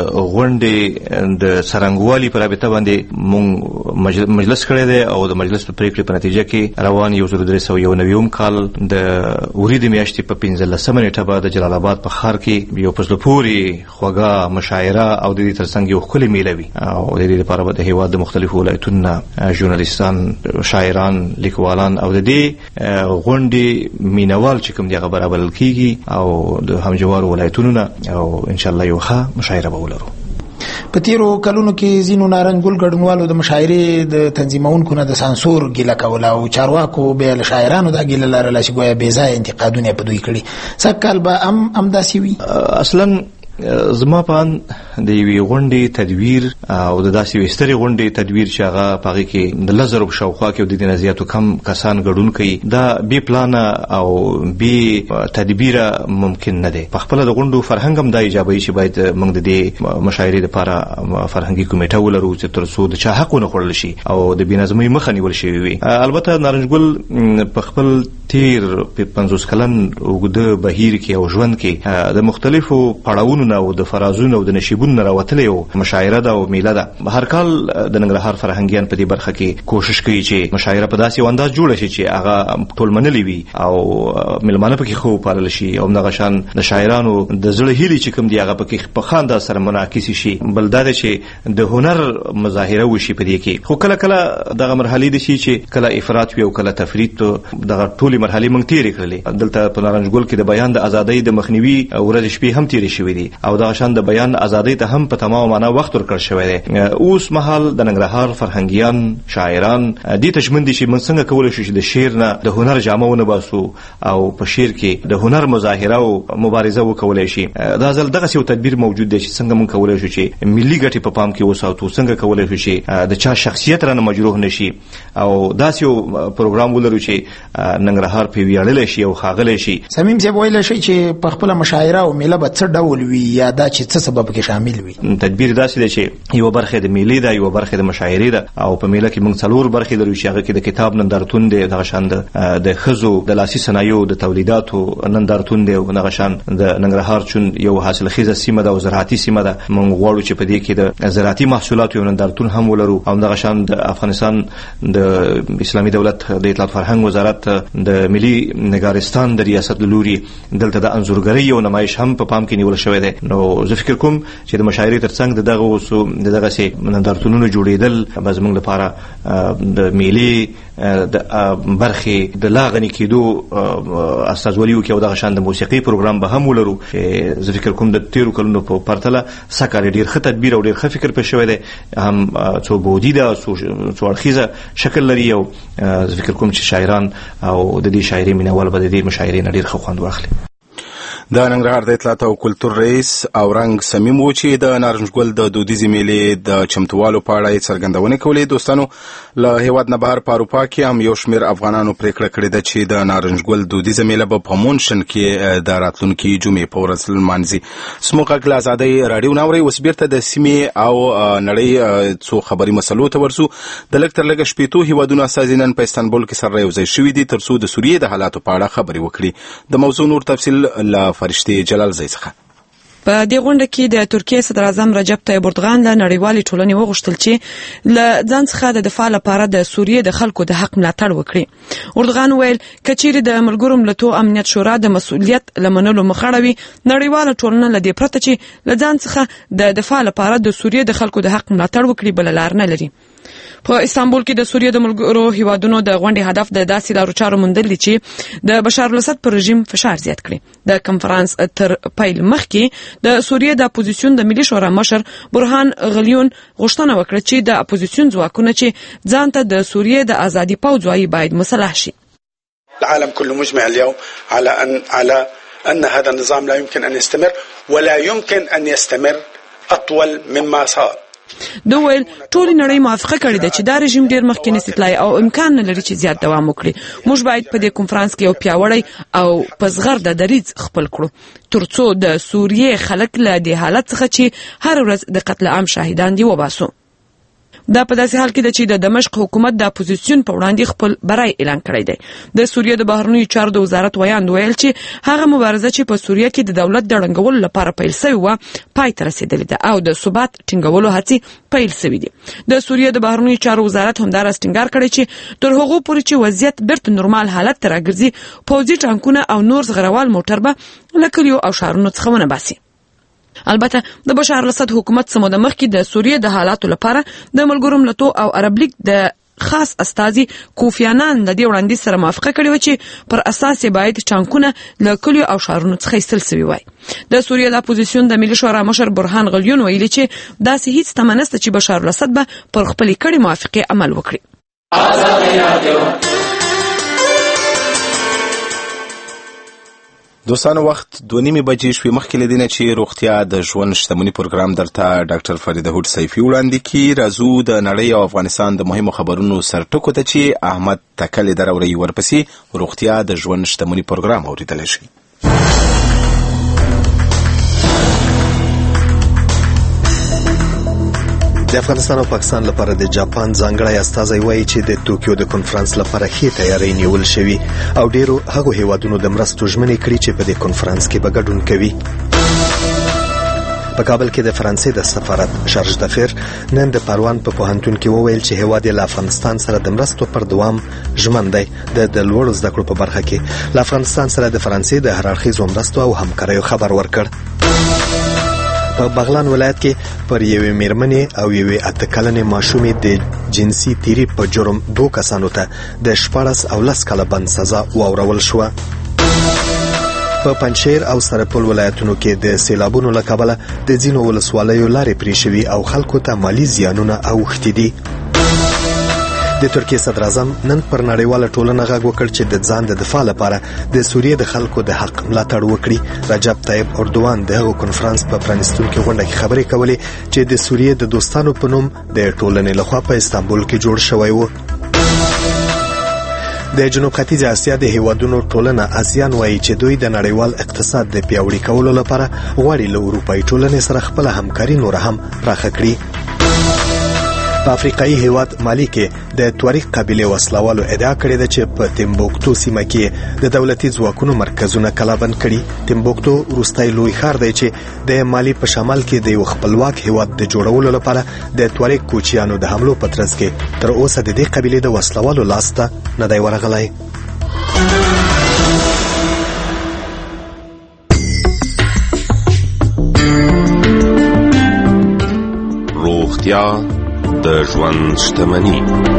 غونډې د څرنګوالي په رابطه باندې مونږ مجلس کړی دی او د مجلس په پریکړې په نتیجه کې روان یو زر درې سوه یو نوي کال د وریدې میاشتې په پنځلسمه نیټه به د جلال آباد په ښار کې یو په زړه پورې خوږه مشاعره او د دې ترڅنګ یو ښکلې میله وي او د دې لپاره به د هېواد د مختلفو ولایتونو نه ژورنالیستان شاعران لیکوالان او د دې غونډې مینوال چې کوم دی هغه برابرل کېږي او د همجوارو ولایتونو نه او انشاءالله یو ښه مشاعره به ولرو. په تیرو کلونو کې ځینو نارنجګل ګډونوالو د مشاعرې د تنظیمونکو نه د سانسور ګیله کوله او چارواکو بیا له شاعرانو دا ګیله لرله چې ګویا بې ځایه انتقادونه په دوی کړي. سږ کال به هم همداسې وي؟ اصلا زما په اند د یوې غونډې تدویر او د داسې یوې سترې غونډې تدویر چې هغه په هغې کې د لس زرو په شاوخوا کې او د دې نه زیاتو کم کسان ګډون کوي دا بې پلانه او بې تدبیره ممکن نه دی. په خپله د غونډو فرهنګ هم دا ایجابوي چې باید موږ د دې مشاعرې دپاره فرهنګي کمیټه ولرو چې تر څو د چا حق ونه خوړل شي او د بېنظمۍ مخه نیول شوې وي. البته نارنجګل په خپل تیر پنځوس کلن اوږده بهیر کې او ژوند کې د مختلفو پړاوونو او د فرازونو او د نشیبونو نه راوتلې او مشاعره ده او میله ده. هر کال د ننګرهار فرهنګیان په دې برخه کې کوشش کوي چې مشاعره په داسې انداز جوړه شي چې هغه ټول منلې وي او مېلمانه پکې ښه وپالل شي او همدغه شان د شاعرانو د زړه هیلې چې کوم دي هغه پکې په ښه انداز سره منعکس شي. بل دا ده چې د هنر مظاهره وشي په دې کې. خو کله کله دغه مرحلې دي چې کله افراط وي او کله تفریط دغه ټولې مرحلې موږ تېرې کړلې. دلته په نارنجګل کې د بیان د ازادۍ د مخنیوي ورځې شپې هم تېرې شوې دي او دغه شان د بیان ازادۍ ته هم په تمام معنا وخت ورکړل شوی دی. اوس مهال د ننګرهار فرهنګیان شاعران دې ته ژمن دي چې موږ څنګه کولی شو چې د شعر نه د هنر جامه ونه باسو او په شعر کې د هنر مظاهره او مبارزه وکولی شي. دا ځل دغسې یو تدبیر موجود دی چې څنګه موږ کولی شو چې ملي ګټې په پام کې وساتو، څنګه کولی شو چې د چا شخصیت رانه مجروح نه شي او داسې یو پروګرام ولرو چې ننګرهار پرې ویاړلی شي او ښاغلی شي. صمیم صاحب ویلی شي چې په خپله مشاعره او میله به څه ډول وي یا دا چې څه سبب کې شامل وي؟ تدبیر داسې دی چې یوه برخه د میلې ده، یوه برخه د مشاعرې ده او په میله کې موږ څلور برخې لرو چې هغه کې د کتاب نندارتون دی، دغه شان د ښځو د لاسي صنایعو د تولیداتو نندارتون دی او دغه شان د ننګرهار چون یو حاصلخیزه سیمه ده او زراعتي سیمه ده. موږ غواړو چې په دې کې د زراعتي محصولاتو یو نندارتون هم ولرو او دغه شان د افغانستان د اسلامي دولت د اطلاعات فرهنګ وزارت د ملي نګارستان د ریاست له لوري دلته د انځورګرۍ یو نمایش هم په پام کې نیول شوی دی. نو زه فکر کوم چې د مشاعرې ترڅنګ د دغه اوسو د دغسې نندارتونونو جوړېدل به زموږ لپاره د میلې د برخې د لا غني کېدو استازولي وکړي او دغه شان د موسیقي پروګرام به هم ولرو. زه فکر کوم د تېرو کلونو په پرتله سږ کال ډېر ښه تدبیر او ډېر ښه فکر پرې شوی دی، هم څو بعدي ده څو اړخیزه شکل لري او زه فکر کوم چې شاعران او د دې شاعري مینوال به د دې مشاعرې نه ډېر ښه خوند واخلي. د ننګرهار د اطلاعات او کلتور رئیس اورنګ صمیم و چې د نارنجګل د دودیزې میلې د چمتووالو په اړه یې څرګندونې کولې. دوستانو، له هېواد نه بهر په اروپا کې هم یو شمېر افغانانو پرېکړه کړې ده چې د نارنجګل دودیزه میله به په مونشن کې د راتلونکي جمعې په ورځ لمانځي. زموږ غږ له ازادۍ راډیو نه اورئ. اوس بېرته د سیمې او نړۍ څو خبري مسلو ته ورځو. د لږ تر لږه شپېتو هېوادونو استازي نن په استانبول کې سره یوځای شوي دي تر څو د سوریې د حالاتو په اړه خبرې وکړي. د موضوع نور تفصیل له فرشتې جلال زی څخه. په دې غونډه کې د ترکیې صدر اعظم رجب طیب اردوغان له نړیوالې ټولنې وغوښتل چې له ځان څخه د دفاع لپاره د سوریې د خلکو د حق ملاتړ وکړي. اردوغان ویل کچېرې د ملګرو ملتونو امنیت شورا د مسؤلیت لمنلو مخاړوي، نړیواله ټولنه له دې پرته چې له ځان څخه د دفاع لپاره د سوریې د خلکو د حق ملاتړ وکړي بل لار نه لري. په استانبول کې د سوریې د ملګرو هیوادونو د غونډې هدف د داسې لارو چارو موندل دي چې د بشار الاسد پر رژیم فشار زیات کړي. د کنفرانس تر پیل مخکې د سوریې د اپوزیسیون د ملي شورا مشر برهان غلیون غوښتنه وکړه چې د اپوزیسیون ځواکونه چې ځان ته د سوریې د ازادي پوځ وایي باید مسلح شي. العالم كله مجمع اليوم على ان على ان هذا النظام لا يمكن ان يستمر ولا يمكن ان يستمر اطول مما صار. دوی ټول نړۍ موافقه کړې ده چې دا رژیم ډیر مخکې استطلاعي او امکان نه لري چې زیات دوام وکړي. موږ باید په دې کنفرانس کې یو پیاوړی او پزغر د دریځ خپل کړو ترڅو د سوریې خلک له دې حالت څخه چې هر ورځ د قتل عام شاهدان دي وباسو. دا په داسې حال کې ده چې د دمشق حکومت د اپوزیسیون په وړاندې خپل برای اعلان کړی دی. د سوریه د بهرنیو چارو د وزارت ویاند ویل چې هغه مبارزه چې په سوریه کې د دولت د ړنګولو لپاره پیل شوې وه پای ته رسېدلې ده او د ثبات ټینګولو هڅې پیل شوې دي. د سوریه د بهرنیو چارو وزارت همداراز ټینګار کړی چې تر هغو پورې چې وضعیت بیرته نورمال حالت ته راګرځي پوځي ټانکونه او نور زغروال موټر به له کلیو او ښارونو څخه ونه باسي. البته د بشار الاسد حکومت څه موده مخکې د سوریه د حالاتو لپاره د ملګرو ملتونو او عرب لیگ د خاص استازي کوفی عنان د دې وړاندیز سره موافقه کړې و چې پر اساس یې باید ټانکونه له کلیو او ښارونو څخه ایستل سوي وای. د سوریه د اپوزیسیون د ملي شورا مشر برهان غلیون ویلي چې داسې هیڅ تمه نشته چې بشار الاسد به پر خپلې کړې موافقې عمل وکړي. دوستانو وخت دوه نیمې بجې شوې. مخکې له دې نه چې روغتیا د ژوند شتمني پروګرام درته ډاکټر فریده هوډ سیفي وړاندې کړي، راځو د نړۍ او افغانستان د مهمو خبرونو سرټکو ته چې احمد تکلې دروړی ورپسې روغتیا د ژوند شتمني پروګرام اوریدلی شي. د افغانستان او پاکستان لپاره د جاپان ځانګړی استازی وایي چې د توکیو د کنفرانس لپاره ښې تیاری نیول شوي او ډیرو هغو هیوادونو د مرستو ژمنې کړي چې په دې کنفرانس کې به ګډون کوي. په کابل کې د فرانسې د سفارت شارژ دافیر نن د پروان په پوهنتون کې وویل چې هیواد له افغانستان سره د مرستو پر دوام ژمن دی. د لوړو زده کړو په برخه کې له افغانستان سره د فرانسې د هر اړخیزو مرستو او همکاریو خبر ورکړ. په بغلان ولایت کې پر یوې میرمنې او یوې اته کلنې ماشومې د جنسي تیری په جرم دوه کسانو ته د شپاړس او لس کاله بند سزا واورول شوه. په پنجشیر او سرپل ولایتونو کې د سیلابونو له کبله د ځینو ولسوالیو لارې پرې شوي او خلکو ته مالي زیانونه اوښتي دي. د ترکیې صدر اعظم نن پر نړیواله ټولنه غږ وکړ چې د ځان د دفاع لپاره د سوریې د خلکو د حق ملاتړ وکړي. رجب طیب اردوان د هغو کنفرانس په پرانیستونکې غونډه کې خبرې کولې چې د سوریې د دوستانو په نوم د ټولنې لخوا په استانبول کې جوړ شوی و. د جنوب ختیځ اسیا د هیوادونو ټولنه آسیان وایي چې دوی د نړیوال اقتصاد د پیاوړي کولو لپاره غواړي له اروپایي ټولنې سره خپله همکاري نوره هم پراخه کړي. په افریقایي هیواد مالی کې د توریق قبیلې وسلوالو ادعا کړې ده چې په تیمبوکتو سیمه کې د دولتي ځواکونو مرکزونه کلابند کړي. تیمبوکتو وروستی لوی ښار دی چې د مالی په شمال کې د یو خپلواک هیواد د جوړولو لپاره د توریق کوچیانو د حملو په ترڅ کې تر اوسه د دې قبیلې د وسلوالو لاس ته نه دی ورغلی. روغتیا د ژوند شتمني.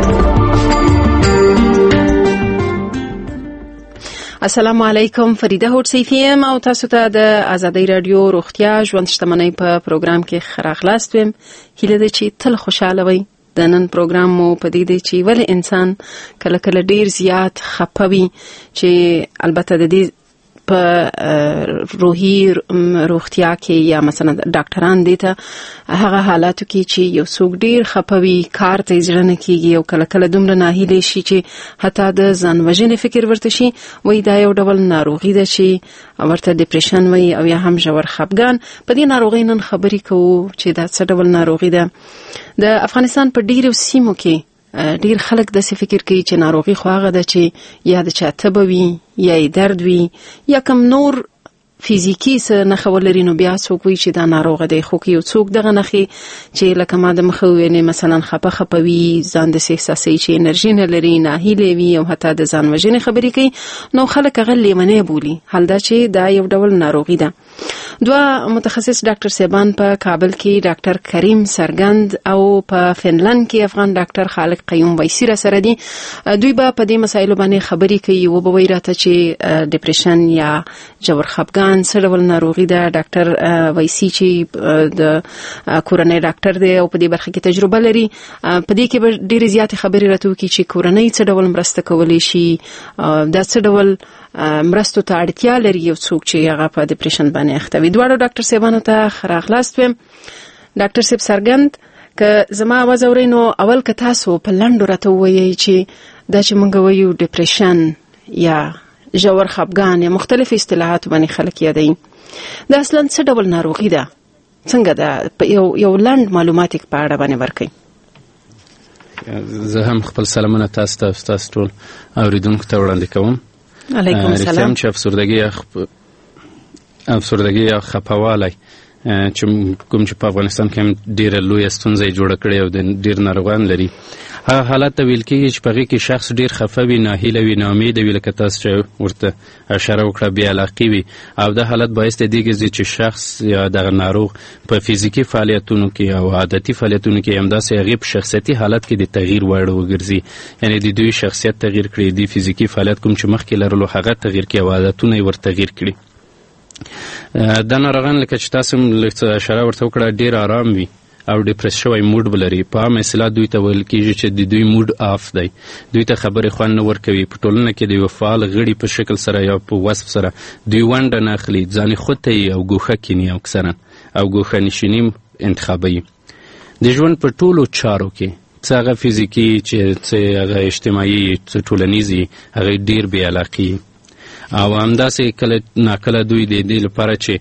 السلام علیکم، فریده هوډ سیفی یم او تاسو ته د ازادۍ رادیو روغتیا ژوند شتمنۍ په پروګرام کې ښه راغلاست ویم. هیله ده چې تل خوشاله وئ. د نن پروګرام مو په دې دی چې ولې انسان کله کله ډیر زیات خپه وي، چې البته د دې په روحي روغتیا کې یا مثلا ډاکټران دي ته هغه حالاتو کې چې یو څوک ډیر خپوي، کار ته ځړنه کیږي او کله کله دومره ناهیلي شي چې حتی د ځان وژنې فکر ورته شي. وایي دا یو ډول ناروغي ده چې ورته ډیپریشن وایي او یا هم ژور خپګان. په دې ناروغۍ نن خبرې کوو چې دا څه ډول ناروغي ده. د افغانستان په ډیرو سیمو کې ډیر خلک داسې فکر کوي چې ناروغي خو هغه ده چې یا د چا تبه وي یا یې درد وي یا کم نور فیزیکی څه نښه ولري، نو بیا څوک وایي چې دا ناروغه دی. خو که یو څوک دغه نښې چې لکه ما د مخه وویلې مثلا خپه خپه وي، ځان داسې احساسوي چې انرژي نه لري، ناهیلی وي او حتی د ځان وژنې خبرې کوي، نو خلک هغه لیونی بولي. حال دا چې دا یو ډول ناروغي ده. دوه متخصص ډاکټر صاحبان په کابل کې ډاکټر کریم سرګند او په فنلند کې افغان ډاکټر خالق قیوم ویسی را سره دي. دوی به په دې مسایلو باندې خبرې کوي. و به وایي راته چې ډیپریشن یا ژور خپګان څه ډول ناروغي ده. ډاکټر ویسی چې د کورنۍ ډاکټر دی او په دې برخه کې تجربه لري، په دې کې به ډېرې زیاتې خبرې راته وکړي چې کورنۍ څه ډول مرسته کولی شي، دا څه ډول مرستو ته اړتیا لري یو څوک چې هغه په ډیپریشن باندې اخته وي. دواړو ډاکټر صاحبانو ته ښه راغلاست ویم. ډاکټر صاحب سرګند، که زما اواز اورئ نو اول که تاسو په لنډو راته ووایئ چې دا چې موږ وایو ډیپریشن یا ژور خپګان یا مختلف اصطلاحات باندې خلک یادوي، دا اصلا څه ډول ناروغي ده؟ څنګه ده؟ یو یو لنډ معلومات په اړه باندې ورکړئ. زه هم خپل سلامونه تاسو ته تاسو ټول اوریدونکو ته وړاندې کوم. علیکم سلام. چې افسردګي افسردګي یا خپوالی چې کوم چې په افغانستان کې هم ډیره لویه ستونزه جوړه کړې او د ډیر ناروغان لري، هغه حالت ته ویل کېږي چې په هغې کې شخص ډیر خفه وي، ناهیله وي، ناامیده وي، لکه تاسو چې ورته اشاره وکړه، بې علاقې وي، او دا حالت باعث د دې ګرځي چې شخص یا دغه ناروغ په فزیکي فعالیتونو کې او عادتي فعالیتونو کې همداسې هغې په شخصیتي حالت کې د تغییر وړ وګرځي، یعنې د دوی شخصیت تغییر کړي، د فزیکي فعالیت کوم چې مخکې لرلو هغه تغییر کړي او عادتونه یې ور تغییر کړي. دا ناروغان لکه چې تاسو هم اشاره ورته وکړه ډېر آرام وي او ډیپرس شوی موډ ولري. په عامه اصطلاح دوی ته ویل کېږي چې د دوی موډ آف دی، دوی ته خبرې خوند نه ورکوي، په ټولنه کې د یو فعال غړي په شکل سره یا په وصف سره دوی ونډه نه اخلي، ځان خود ته یې او ګوښه کیني او اکثرا او ګوښه نشیني انتخابوي. د ژوند په ټولو چارو کې څه هغه فزیکي چې څه هغه اجتماعي څه ټولنیزي هغه ډېر بې علاقې او همداسې کله ناکله دوی د دې لپاره چې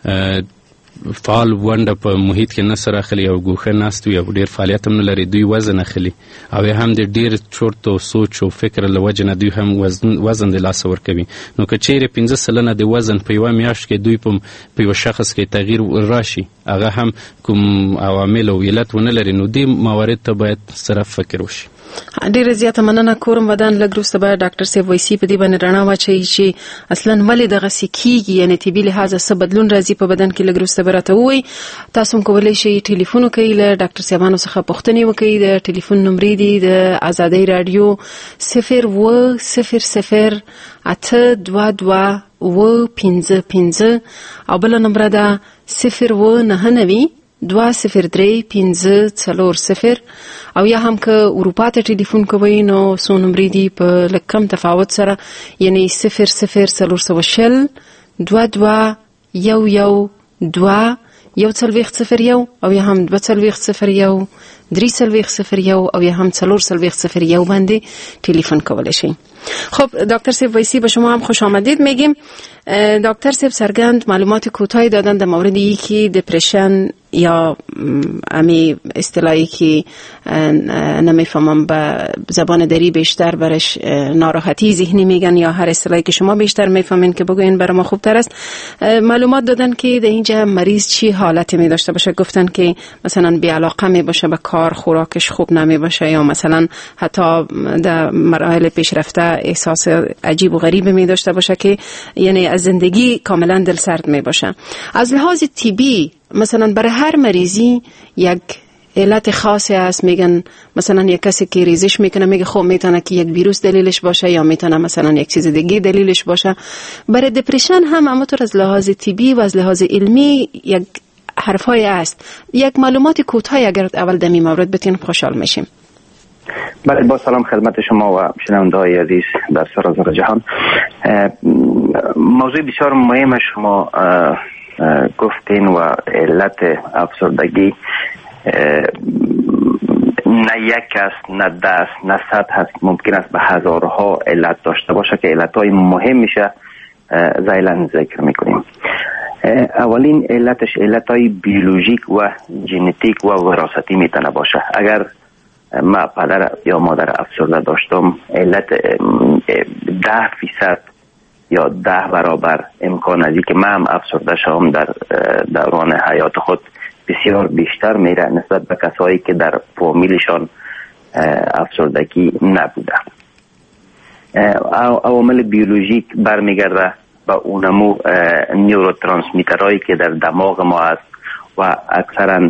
فعال ونډه په محیط کې نه سره اخلي او ګوښه ناست وي او ډېر فعالیت هم نه لري، دوی وزن اخلي او یا هم د ډېر چورت او سوچ او فکر له وجې نه دوی هم وزن وزن د لاسه ورکوي. نو که چیرې پنځه سلنه د وزن په یوه میاشت کې دوی په یوه شخص کې تغییر راشي، هغه هم کوم عوامل او علت ونه لري، نو دې موارد ته باید سره فکر وشي. ډیره زیاته مننه کوم. ودان لږ وروسته به ډاکټر صاحب وایسي په دې باندې رڼا واچوي چې اصلا ولې دغسې کېږي، یعنې طبي لحاظه څه بدلون راځي په بدن کې. لږ وروسته به راته ووایي. تاسو هم کولی شئ ټلیفون وکړئ، له ډاکټر صاحبانو څخه پوښتنې وکړئ. د ټلیفون نمرې دي د ازادۍ راډیو صفر اووه صفر صفر اته دوه دوه اووه پنځه پنځه او بله نمره ده صفر اووه نهه نوي دوه صفر درې پنځه څلور صفر او یا هم که اروپا ته ټلیفون کوئ نو څو نمرې دي په لږ کم تفاوت سره، یعنې صفر صفر څلور سوه شل دوه دوه یو یو دوه یو څلوېښت صفر یو او یا هم دوه څلوېښت صفر یو درې څلوېښت صفر یو او یا هم څلور څلوېښت صفر یو باندې ټلیفون کولی شئ. خب دکتر صاحب ویسی به شما هم خوش آمدید میگیم. دکتر صاحب سرگند معلومات کوتاهی دادن در مورد یکی دپرشن یا امی اصطلاحی که نمیفهمم به زبان دری بیشتر برش ناراحتی ذهنی میگن یا هر اصطلاحی که شما بیشتر میفهمین که بگوین برای ما خوبتر است. معلومات دادن که در اینجا مریض چی حالتی می داشته باشه. گفتن که مثلا بی علاقه می باشه به کار، خوراکش خوب نمی باشه یا مثلا حتی در مراحل پیشرفته احساس عجیب و غریب می داشته باشه که یعنی از زندگی کاملا دلسرد می باشه. از لحاظ طبی مثلا برای هر مریضی یک علت خاصی است. میگن مثلا یک کسی که ریزش میکنه میگه خب میتونه که یک ویروس دلیلش باشه یا میتونه مثلا یک چیز دیگه دلیلش باشه. برای دپرشن هم همونطور از لحاظ طبی و از لحاظ علمی یک حرفای است. یک معلومات کوتاهی اگر اول در این مورد بتین خوشحال میشیم. بله، با سلام خدمت شما و شنونده‌های عزیز در سراسر جهان. موضوع بسیار مهم شما گفتین و علت افسردگی نه یک است، نه ده است، نه صد هست، ممکن است به هزارها علت داشته باشه که علتهای مهم میشه زیلن ذکر میکنیم. اولین علتش علتهای بیولوژیک و ژنتیک و وراثتی میتونه باشه. اگر ما پدر یا مادر افسرده داشتم، علت ده فیصد یا ده برابر امکان از که من هم افسرده شوم در دوران حیات خود بسیار بیشتر میره نسبت به کسایی که در فامیلشان افسردگی نبوده. عوامل بیولوژیک برمیگرده به اونمو نیوروترانسمیترهایی که در دماغ ما است و اکثرا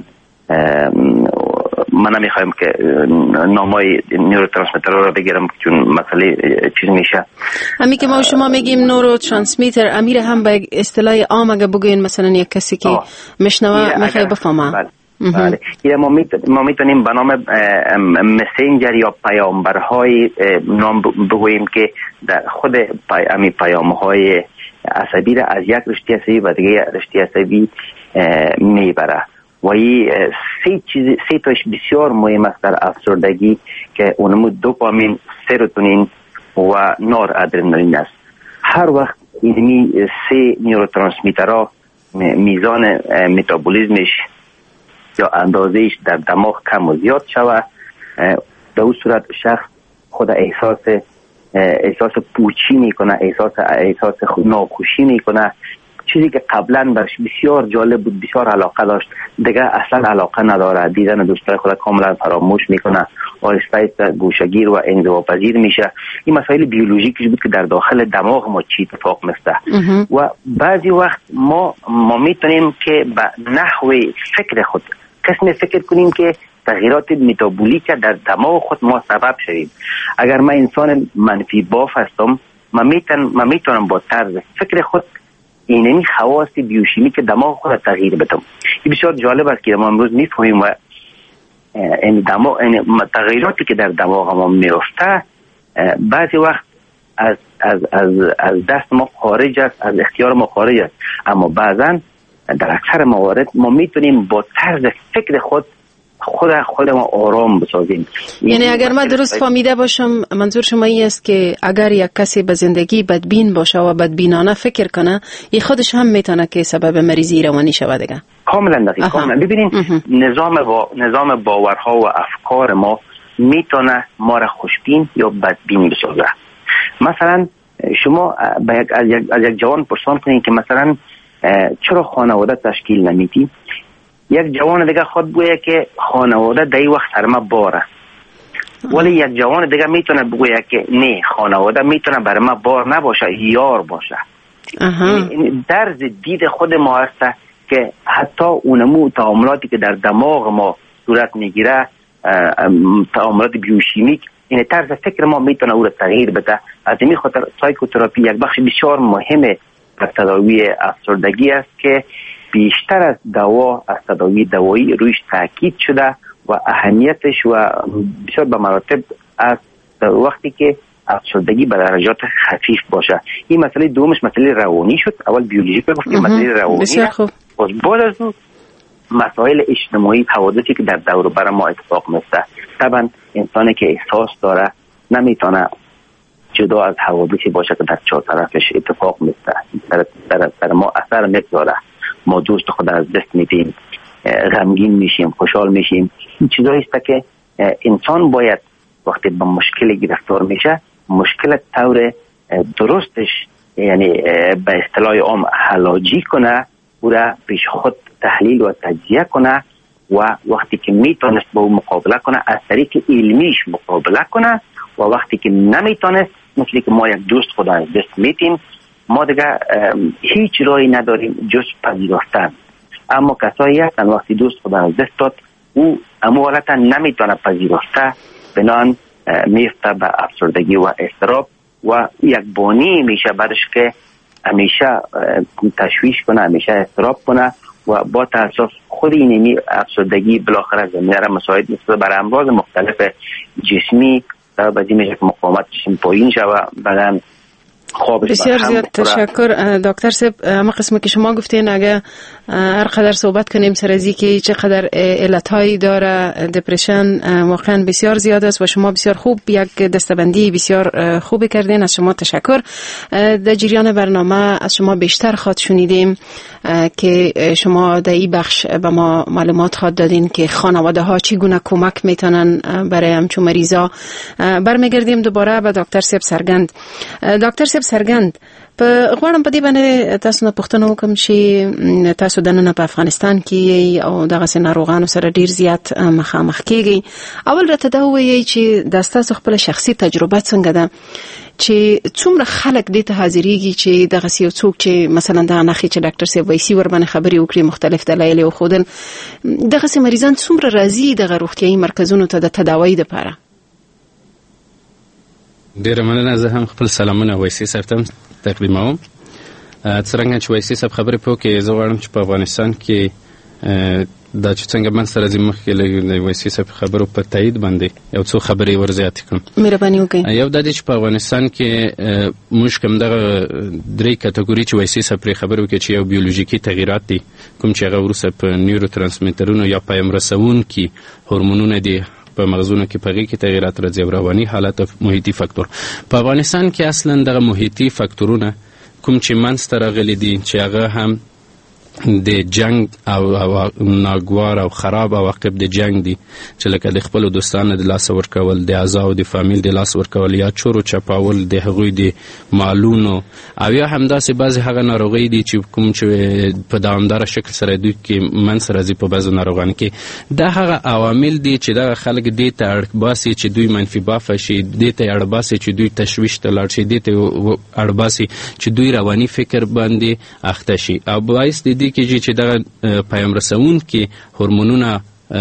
من نمیخوایم که نامای نیوروترانسمیترها رو بگیرم چون مسئله چیز میشه. همین که ما شما میگیم نیوروترانسمیتر، امیر هم به اصطلاح عام اگه بگوین مثلا یک کسی که مشنوه میخواد بفهمه. بله. بله. یا ما ما میتونیم به نام مسنجر یا پیامبرهای نام بگوییم که در خود پی امی پیامهای عصبی را از یک رشته عصبی و دیگه رشته عصبی میبره. و این سه چیز سه تاش بسیار مهم است در افسردگی که اونمو دوپامین، سروتونین و نور ادرنالین است. هر وقت این سه نیوروترانسمیترها میزان متابولیزمش یا اندازهش در دماغ کم و زیاد شود، در اون صورت شخص خود احساس احساس پوچی میکنه، احساس احساس ناخوشی میکنه. چیزی که قبلا برش بسیار جالب بود، بسیار علاقه داشت، دیگه اصلا علاقه نداره. دیدن دوستای خود کاملا فراموش میکنه، آهسته گوشه‌گیر و انزواپذیر میشه. این مسائل بیولوژیکی بود که در داخل دماغ ما چی اتفاق میفته و بعضی وقت ما ما میتونیم که به نحوه فکر خود قسم فکر کنیم که تغییرات متابولیک در دماغ خود ما سبب شویم. اگر من انسان منفی باف هستم، من میتونم من میتونم با طرز فکر خود اینمی خواص بیوشیمیک دماغ خود تغییر بدم. این بسیار جالب است که ما امروز میفهمیم و این دماغ این تغییراتی که در دماغ ما میفته بعضی وقت از از از از دست ما خارج است، از اختیار ما خارج است، اما بعضا در اکثر موارد ما میتونیم با طرز فکر خود خود خود ما آرام بسازیم. یعنی اگر من درست فهمیده باشم، منظور شما این است که اگر یک کسی به زندگی بدبین باشه و بدبینانه فکر کنه، این خودش هم میتونه که سبب مریضی روانی شود دیگه. کاملا دقیق. کاملا ببینید نظام با نظام باورها و افکار ما میتونه ما را خوشبین یا بدبین بسازه. مثلا شما با یک از یک از یک جوان پرسان کنید که مثلا چرا خانواده تشکیل نمیدی؟ یک جوان دیگه خود بگویه که خانواده در این وقت سر ما باره، ولی یک جوان دیگه میتونه بگویه که نه، خانواده میتونه بر ما بار نباشه، یار باشه. درز دید خود ما هست که حتی اونمو تعاملاتی که در دماغ ما صورت میگیره، تعاملات بیوشیمیک، این طرز فکر ما میتونه او را تغییر بده. از این خاطر سایکوتراپی یک بخش بسیار مهمه در تداوی افسردگی است که بیشتر از دوا از تداوی دوایی رویش تاکید شده و اهمیتش و بسیار به مراتب از وقتی که افسردگی به درجات خفیف باشه. این مسئله دومش مسئله روانی شد. اول بیولوژیک گفتیم، مسئله روانی. بسیار خوب. بعد از اون مسائل اجتماعی، حوادثی که در دور و بر ما اتفاق میفته. طبعا انسانی که احساس داره نمیتونه جدا از حوادثی باشه که در چهار طرفش اتفاق میفته. در, در, در ما اثر میگذاره. ما دوست خود از دست میدیم، غمگین میشیم، خوشحال میشیم. این چیزایی است که انسان باید وقتی به مشکل گرفتار میشه، مشکل طور درستش، یعنی به اصطلاح عام علاجی کنه، او را پیش خود تحلیل و تجزیه کنه و وقتی که میتونست با او مقابله کنه از طریق علمیش مقابله کنه و وقتی که نمیتونست، مثل که ما یک دوست خود از دست میدیم، ما دیگه هیچ راهی نداریم جز پذیرفتن. اما کسایی هستن وقتی دوست خود از دست داد، او اما حالتا نمیتونه پذیرفته، بنان میفته به افسردگی و اضطراب و یک بانی میشه بعدش که همیشه تشویش کنه، همیشه اضطراب کنه و با تاسف خود اینمی افسردگی بالاخره زمینه را مساعد میسازه برای امراض مختلف جسمی و بعضی میشه که مقاومت جسم پایین شه و بدن خوابش. بسیار زیاد تشکر دکتر صاحب. اما قسمی که شما گفتین اگه هر قدر صحبت کنیم سر از اینکه چقدر علتهایی داره دپرشن، واقعا بسیار زیاد است و شما بسیار خوب یک دستبندی بسیار خوبی کردین. از شما تشکر. در جریان برنامه از شما بیشتر خواد شنیدیم که شما در این بخش به ما معلومات خواد دادین که خانواده ها چگونه کمک میتونن برای همچون مریضا. برمیگردیم دوباره به دکتر صاحب سرگند. دکتر صاحب سرگند، په غواړم په دې باندې تاسو نه پوښتنه وکم چې تاسو د نن په افغانستان کې او دغه سي ناروغانو سره ډیر زیات مخامخ کیږي. اول راته دا وایي چې د تاسو خپل شخصي تجربه څنګه ده، چې څومره خلک دې ته حاضرېږي چې دغه سي څوک چې مثلا دا نخي چې ډاکټر صاحب وایي ور باندې خبري وکړي، مختلف دلایل او خودن دغه سي مریضان څومره راځي دغه روغتيایي مرکزونو ته د تداوی لپاره؟ ډیره مننه. زه هم خپل سلامونه وایسي صاحب ته تقدیموم. څرنګه چې وایسي صاحب خبرې په کې زه غواړم چې په افغانستان کې دا چې څنګه من سره زموږ کې د وایسي صاحب خبرو په تایید باندې یو څو خبرې ورزیات کړم. مهرباني وکړئ. یو د دې چې په افغانستان کې موږ کوم دغه درې کټګوري چې وایسي صاحب پرې خبرې وکړي چې یو بیولوژیکي تغییرات دي، کوم چې هغه وروسته په نیورو ترانسمیټرونو یا پیام رسونکي هورمونونه دي په مغزونو کې پغې کې تغیرات راځي او رواني حالت او محیطي فاکتور. په افغانستان کې اصلا دغه محیطي فاکتورونه کوم چې منځته راغلي دي چې هغه هم د جنگ او ناګوار او خراب عواقب د جنگ دي چې لکه د خپل دوستانو د لاس ورکول، د اعضاء د فامیل د لاس ورکول، یا چورو چپاول د هغوی د مالونو، او یا همداسې بعضې هغه ناروغۍ دي چې کوم چې په دوامداره شکل سره دوی کې منځ راځي په بعضو ناروغانو کې. دا هغه عوامل دي چې دغه خلک دې ته اړباسي چې دوی منفي بافه شي، دې ته اړباسي چې دوی تشویش ته لاړ شي، دې ته اړباسي چې دوی رواني فکر باندې اخته شي، او باعث د دې کېږي چې دغه پیام رسوونکي هورمونونه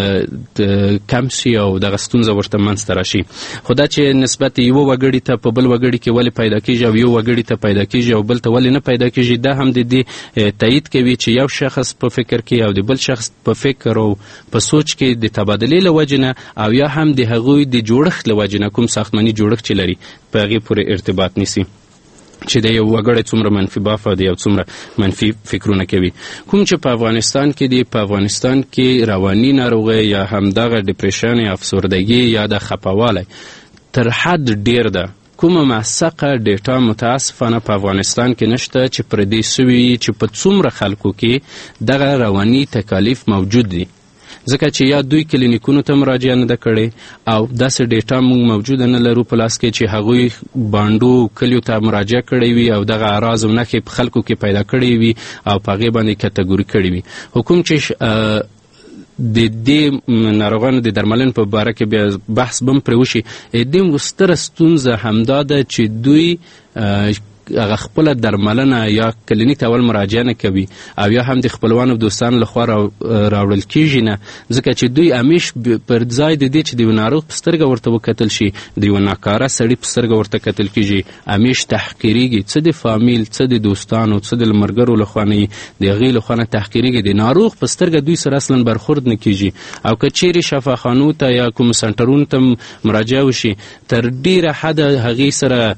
کم شي او دغه ستونزه ورته منځته راشي. خو دا چې نسبت یوه وګړي ته په بل وګړي کې ولې پیدا کېږي او یو وګړي ته پیدا کېږي او بل ته ولې نه پیدا کېږي، دا هم د دې تایید کوي چې یو شخص په فکر کې او د بل شخص په فکر او په سوچ کې د تبادلې له وجې نه او یا هم د هغوی د جوړښت له وجې نه، کوم ساختماني جوړښت چې لري، په هغې پورې ارتباط نیسي چې د یو وګړی څومره منفي بافه دی او څومره منفي فکرونه کوي. کوم چې په افغانستان کې دی، په افغانستان کې رواني ناروغۍ یا همدغه ډپریشن یا افسردګي یا د خفهوالی تر حد ډیر ده. کومه موثقه ډیټا متاسفانه په افغانستان کې نشته چې پردې سوي چې په څومره خلکو کې دغه رواني تکالیف موجود دي، ځکه چې یا دوی کلینیکونو ته مراجعه نه ده کړې او داسې ډیټا موږ موجوده نه لرو په لاس کې چې هغوی بانډو کلیو ته مراجعه کړې وي او دغه اعراض او نښې په خلکو کې پیدا کړې وي او په هغې باندې کټګوري کړې وي. حکوم چې د دې ناروغانو د درملنې په باره کې بیا بحث به هم پرې وشي، د دې ستره ستونزه همدا ده چې دوی هغه خپله درملنه یا کلینیک ته اول مراجعه نه کوي او یا هم د خپلوانو دوستانو لخوا راوړل کېږي نه، ځکه چې دوی همیش پر ځای د دې چې د یو ناروغ په سترګه ورته وکتل شي، د یو ناکاره سړي په سترګه ورته کتل کېږي، همیش تحقیریږي، څه د فامیل، څه د دوستانو، څه د ملګرو لخوا نه د هغې لخوا نه تحقیریږي، د ناروغ په سترګه دوی سره اصلا برخورد نه کېږي. او که چیرې شفاخانو ته یا کوم سنټرونو ته مراجعه وشي، تر ډېره حده هغې سره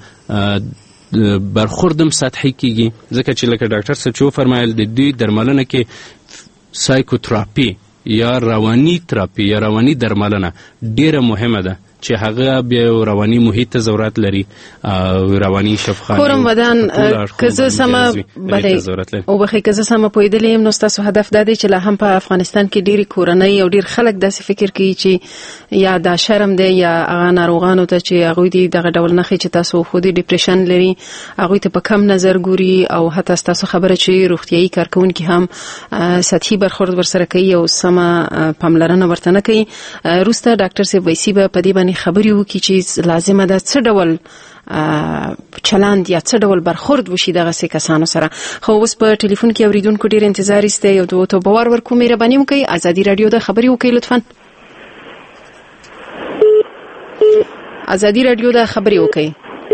برخوردم سطحي کیږي، ځکه چې لکه ډاکټر صاحب چې وفرمایل د دوی درملنه کې سایکوتراپي یا رواني تراپي یا رواني درملنه ډیره مهمه ده چې هغه بیا رواني محیط ته ضرورت لري او رواني شفاخانه کورم ودان که زه سمه بلې او بخې که زه سمه پوهېدلې یم نو ستاسو هدف دا دی چې لا هم په افغانستان کې ډېرې کورنۍ او ډېر خلک داسې فکر کوي چې یا دا شرم دی یا هغه ناروغانو ته چې هغوی دي دغه ډول نښې چې تاسو خودي ډپریشن لري هغوی ته په کم نظر ګوري او حتی ستاسو خبره چې روغتیایي کارکوونکي هم سطحي برخورد ورسره کوي او سمه پاملرنه ورته نه کوي. وروسته ډاکټر صاحب ویسي به په دې باندې خبرې وکړي چې لازمه ده څه ډول چلند یا څه ډول برخورد وشي دغسې کسانو سره. خو اوس په ټلیفون کې اورېدونکو ډېر انتظار ایستی، یو دوه ته باور ورکړو، مهرباني وکړئ ازادي راډیو ته خبرې وکړئ لطفا. ازادي راډیو ته خبرې وکړئ.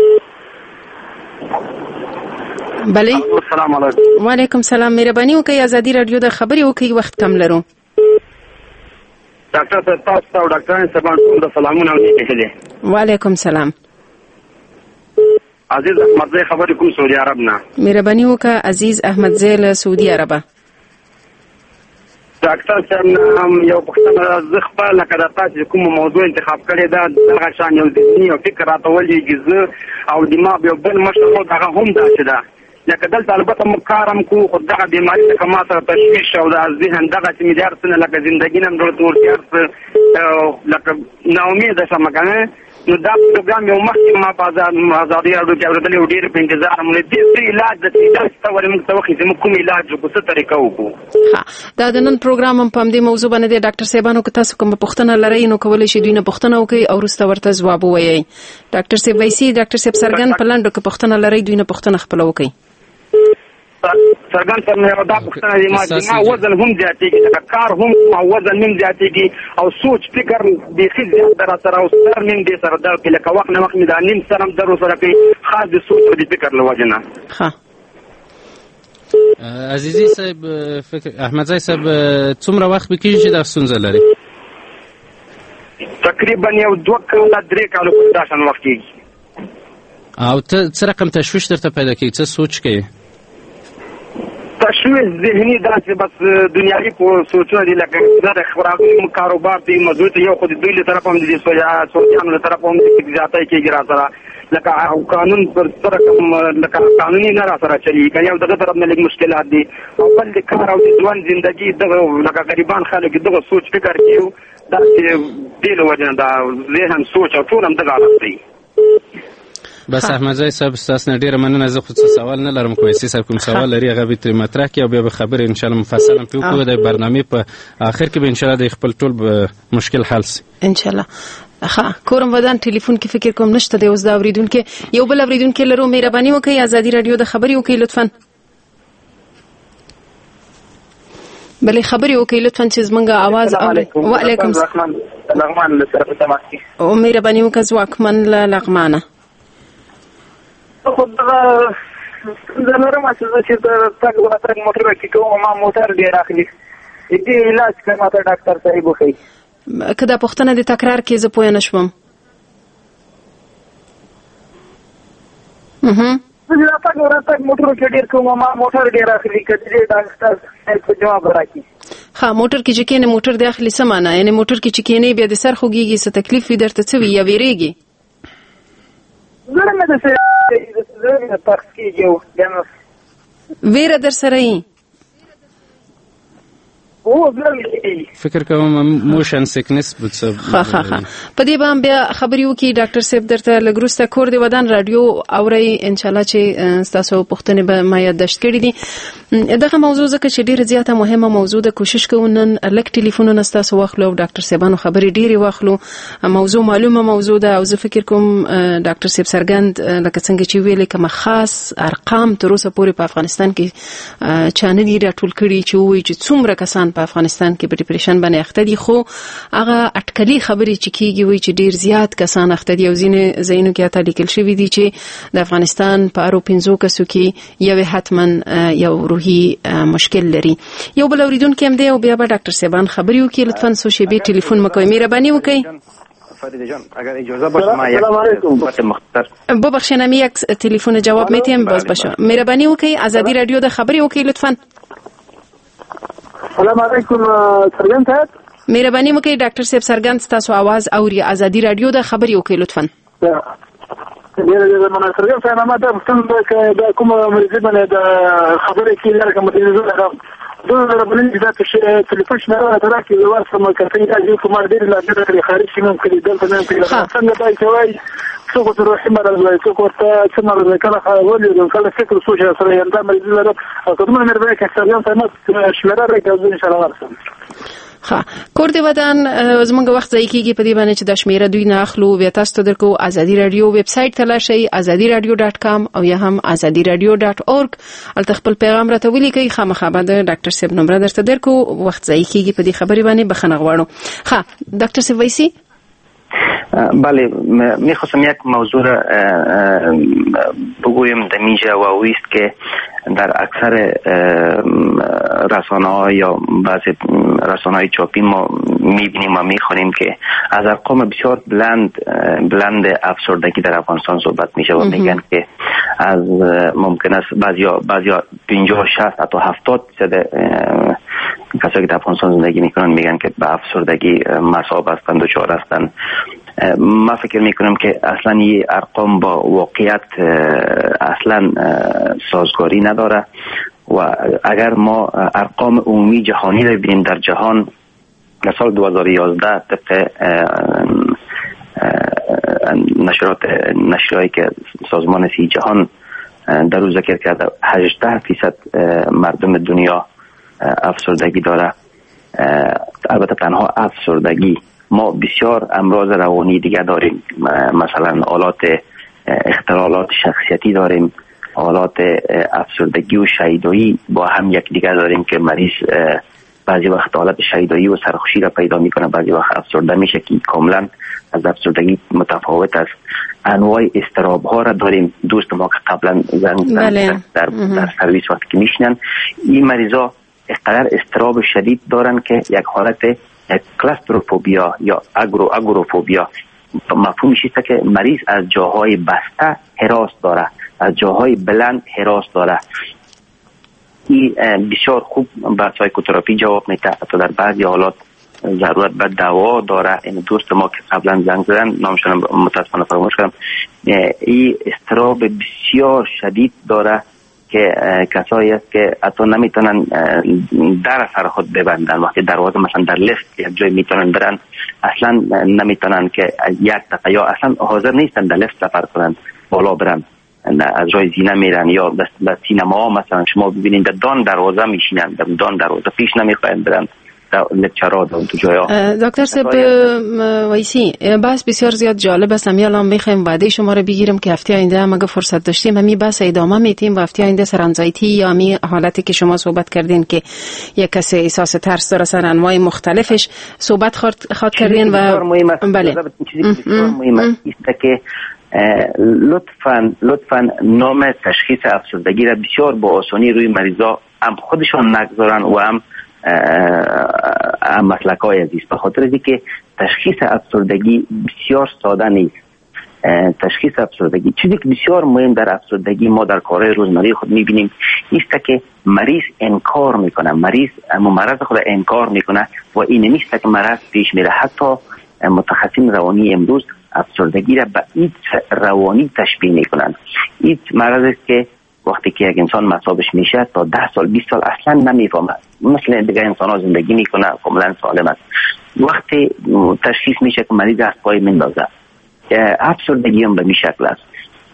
بله السلام علیکم. وعلیکم سلام، مهرباني وکړئ ازادي راډیو ته خبرې وکړئ، وخت کم لرو. ډاکټر صاحب تاسو او ډاکټرانو سبا ټول د سلامونه وکړي. وعلیکم سلام. عزیز احمد زی خبرې کوم سعودي عرب نه. مهرباني وکړه عزیز احمد زی له سعودي عربه. ډاکټر صاحب هم یو پوښتنه زه خپل لکه د تاسو کوم موضوع انتخاب کړی دا هغه شان یو ذهني او فکر راته ولېږي زه او دماغ یو بل مشر خو دغه هم داسې ده لکه دلته البته موږ کار هم کوو خو دغه بیماري لکه ما سره تشویش او د ذهن دغه چې مې دار څه لکه زندګي نه مې ورته ورتیار لکه ناامیده شم که نو دا پروګرام یو مخکې ما په ازادي راډیو کې اورېدلی و ډېر په انتظار م د دې علاج د داسې ته ولې موږ ته وښیي چې موږ کوم علاج وکړو څه طریقه وکړو. دا د نن پروګرام هم په همدې موضوع باندې دی. ډاکټر صاحبانو که تاسو کومه پوښتنه لرئ نو کولی شئ دوی نه پوښتنه وکړئ او وروسته ورته ځواب ووایئ. ډاکټر صاحب ویسي ډاکټر صاحب څرګند په لنډو که پوښتنه لرئ دوی نه پوښتنه خپله وکړئ. څرګند سره مې دا پوښتنه دی ما چې ما وزن هم زیاتېږي لکه کار هم او وزن هم زیاتېږي او سوچ فکر بیخي زیات در سره او سر مې دې سره درد کوي لکه وخت نه وخت مې دا نیم سر هم درد سره کوي خاص د سوچ او د فکر له وجې نه. عزیزي صاحب فکر احمدزی صاحب څومره وخت به کېږي چې دا ستونزه لري؟ تقریبا یو دوه کاله درې کاله پورې دا شان وخت کېږي. او ته څه رقم تشویش درته پیدا کوي؟ څه سوچ کوي؟ تشویش ذهني داسې بس دنیاوي سوچونه دي لکه دا د خوراکي کاروبار دی موضوع ته یو خو د دوی له طرفه هم د سعودیانو له طرفه هم د زیاتی کېږي را سره لکه قانون پر سره کوم لکه قانوني نه را سره چلی کنه یو دغه طرف نه لږ مشکلات دي او بل د کار او د ژوند ژوندۍ دغه لکه غریبان خلک دغه سوچ فکر کیو دا چې دل وجنه دا ذهن سوچ او ټول هم دغه حالت دی. بس احمد زای صاحب تاسو نه ډیره مننه. زه خو څه سوال نه لرم، کوم څه کوم سوال لري هغه به تر مطرح کې او بیا به خبر ان شاء الله مفصلا په کوو د برنامه په اخر کې به ان شاء الله د خپل ټول مشکل حل شي ان شاء الله. ها کورم ودان ټلیفون کې فکر کوم نشته د اوس دا اوریدونکو یو بل اوریدونکو لرو مهرباني وکړئ ازادي رادیو د خبري وکړئ لطفا بلې خبري وکړئ لطفا چې زمونږه आवाज اوري. وعلیکم السلام لغمان لسره تماسي او مهرباني وکړئ ځواکمن لغمانه خو دا زموږ مسله چې د تاګ واتر موټر کې کوم ما موټر ډیر اخلي دې علاج کومه ته ډاکټر صاحب وکړي کدا پښتنه د تکرار کې زه پوه نه شوم. اها زه تاګ ورته موټر کې ډیر کوم ما موټر ډیر اخلي کله ډاکټر صاحب جواب راکړي. ها موټر کې چې کینه موټر د اخلي سمانه یعنی موټر کې چې کینه بیا د سر خوږیږي څه تکلیف وي درته څه وي یا ویریږي زړه مې د زړه مې پخ کېږي او ویره در سره یې او زړه فکر کوم موشن سیکنس بوڅ ها ها ها په دې باندې بیا خبري وکي ډاکټر صاحب درته لګروسته کور دی ودان رادیو اوري ان شاء الله چې تاسو پښتنه به ما یادداشت کړی دي. دغه موضوع ځکه چې ډیره زیاته مهمه موضوع ده کوشش کوو نن الک ټلیفونونه تاسو واخلو ډاکټر صاحبانو خبري ډیره واخلو موضوع معلومه موضوع ده او زه فکر کوم ډاکټر صاحب سرګند لکه څنګه چې ویلې کوم خاص ارقام تر اوسه پورې په افغانستان کې چانه دي راټول کړي چې وایي چې څومره کسان په افغانستان کې په ډیپریشن باندې اخته دي خو هغه اټکلي خبري چې کیږي وایي چې ډیر زیات کسان اخته دي او ځینې زینو کې اته لیکل شوی دي چې د افغانستان په اړو پنځو کسو کې یو حتمن یو روحي مشکل لري. یو بل اوریدونکو هم دی او بیا به ډاکټر صاحبان خبري وکړي لطفا سو شی به ټلیفون مکوئ مهرباني وکړئ. فرید جان اگر اجازه باشه ما یک بحث مختصر ببخشید من یک تلفن جواب میتیم باز باشه مهربانی وکړئ ازادي رادیو د خبري وکړئ لطفا. السلام علیکم سرګند صاحب مهرباني وکړئ ډاکټر صاحب سرګند تاسو आवाज اوري ازادي رادیو د خبري وکړئ لطفا. ډیر ډیر مننه سرګند صاحب ما ته څنګه د کوم مریض باندې د خبرې کې لږه متنزل راغله دغه ربلین د ټلیفون شمېره راکړي یو څه ما کړی دا چې کوم ډیر لا د خارج شنو کړي دلته نه کړی څنګه دا کوي څو څو روحي مرز وای څو ورته څه مرز کله ولې کله فکر سوچ سره ینده مریض لري او کومه مې راکړي سرګند صاحب شمېره راکړي ان شاء الله ورسم. ها کور دی ودان زمونږ وخت ځای کیږي په دې باندې چې د شمیره دوی نه اخلو بیا تاسو ته درکو ازادي رادیو ویب سټ ته لاشئ ازادي رادیو ډاټ کام او یا هم ازادي رادیو ډاټ اورګ الته خپل پیغام راته ولیکئ خامخا به د ډاکټر صاحب نمبر درته درکو وخت ځای کیږي په دې خبرې باندې بخښنه غواړو. ها ډاکټر صاحب وایسي بله میخواستم یک موضوع را بگویم دمیجه و اویست که در اکثر رسانه ها یا بعضی رسانه های چاپی ما میبینیم و میخوانیم که از ارقام بسیار بلند بلند افسردگی در افغانستان صحبت میشه و میگن که از ممکن است بعضیا بعضیا پنجاه شصت حتی هفتاد درصد کسایی که در افغانستان زندگی میکنن میگن که به افسردگی مصاب هستند و دچار هستند. ما فکر میکنم که اصلا این ارقام با واقعیت اصلا سازگاری نداره و اگر ما ارقام عمومی جهانی رو ببینیم در جهان در سال دو هزار و یازده طبق نشرات نشریهایی که سازمان صحت جهان در روز ذکر کرده هجده فیصد مردم دنیا افسردگی داره. البته تنها افسردگی ما بسیار امراض روانی دیگه داریم، مثلا حالات اختلالات شخصیتی داریم، حالات افسردگی و شیدایی با هم یک دیگه داریم که مریض بعضی وقت حالت شیدایی و سرخوشی را پیدا میکنه، بعضی وقت افسرده میشه که کاملا از افسردگی متفاوت است. انواع اضطراب ها را داریم. دوست ما که قبلا زنگ در در سرویس وقتی که میشنن این مریضا اقدر اضطراب شدید دارن که یک حالت کلاستروفوبیا یا اگرو اگروفوبیا مفهومش است که مریض از جاهای بسته هراس داره، از جاهای بلند هراس داره. این بسیار خوب به سایکوتراپی جواب میده، حتی در بعضی حالات ضرورت به دوا داره. این دوست ما که قبلا زنگ زدن نامشون متاسفانه فراموش کردم این استراب بسیار شدید داره که کسایی است که حتی نمیتونن در سر خود ببندن. وقتی دروازه مثلا در لفت یک جای میتونن برن، اصلا نمیتونن که یک دقیقه یا اصلا حاضر نیستن در لفت سفر کنن، بالا برن، از جای زینه میرن. یا در سینما مثلا شما ببینید در دان دروازه میشینن، در دان دروازه پیش نمیخواین برن لکچرات و تو جایا. دکتر صاحب ویسی، بحث بسیار زیاد جالب است. می الان میخوایم وعده شما رو بگیریم که هفته آینده هم اگه فرصت داشتیم همین بحث ادامه میتیم و هفته آینده سر انزایتی یا همین حالتی که شما صحبت کردین که یک کسی احساس ترس داره سر انواع مختلفش صحبت خواد کردین. و بله چیزی بسیار مهم است که لطفاً لطفاً نام تشخیص افسردگی را بسیار با آسانی روی مریضا هم خودشان نگذارن و هم مسلک های عزیز، به خاطر از که تشخیص افسردگی بسیار ساده نیست. تشخیص افسردگی چیزی که بسیار مهم در افسردگی ما در کارهای روزمره خود میبینیم است که مریض انکار میکنه، مریض مرض خود انکار میکنه و این نیست که مرض پیش میره. حتی متخصصین روانی امروز افسردگی را به این روانی تشبیه میکنن. این مرض است که وقتی که یک انسان مصابش میشه تا ده سال بیست سال اصلا نمیفهمه، مثل دیگه انسان ها زندگی میکنه، کاملا سالم است. وقتی تشخیص میشه که مریض از پای میندازه، افسردگی هم به می شکل است.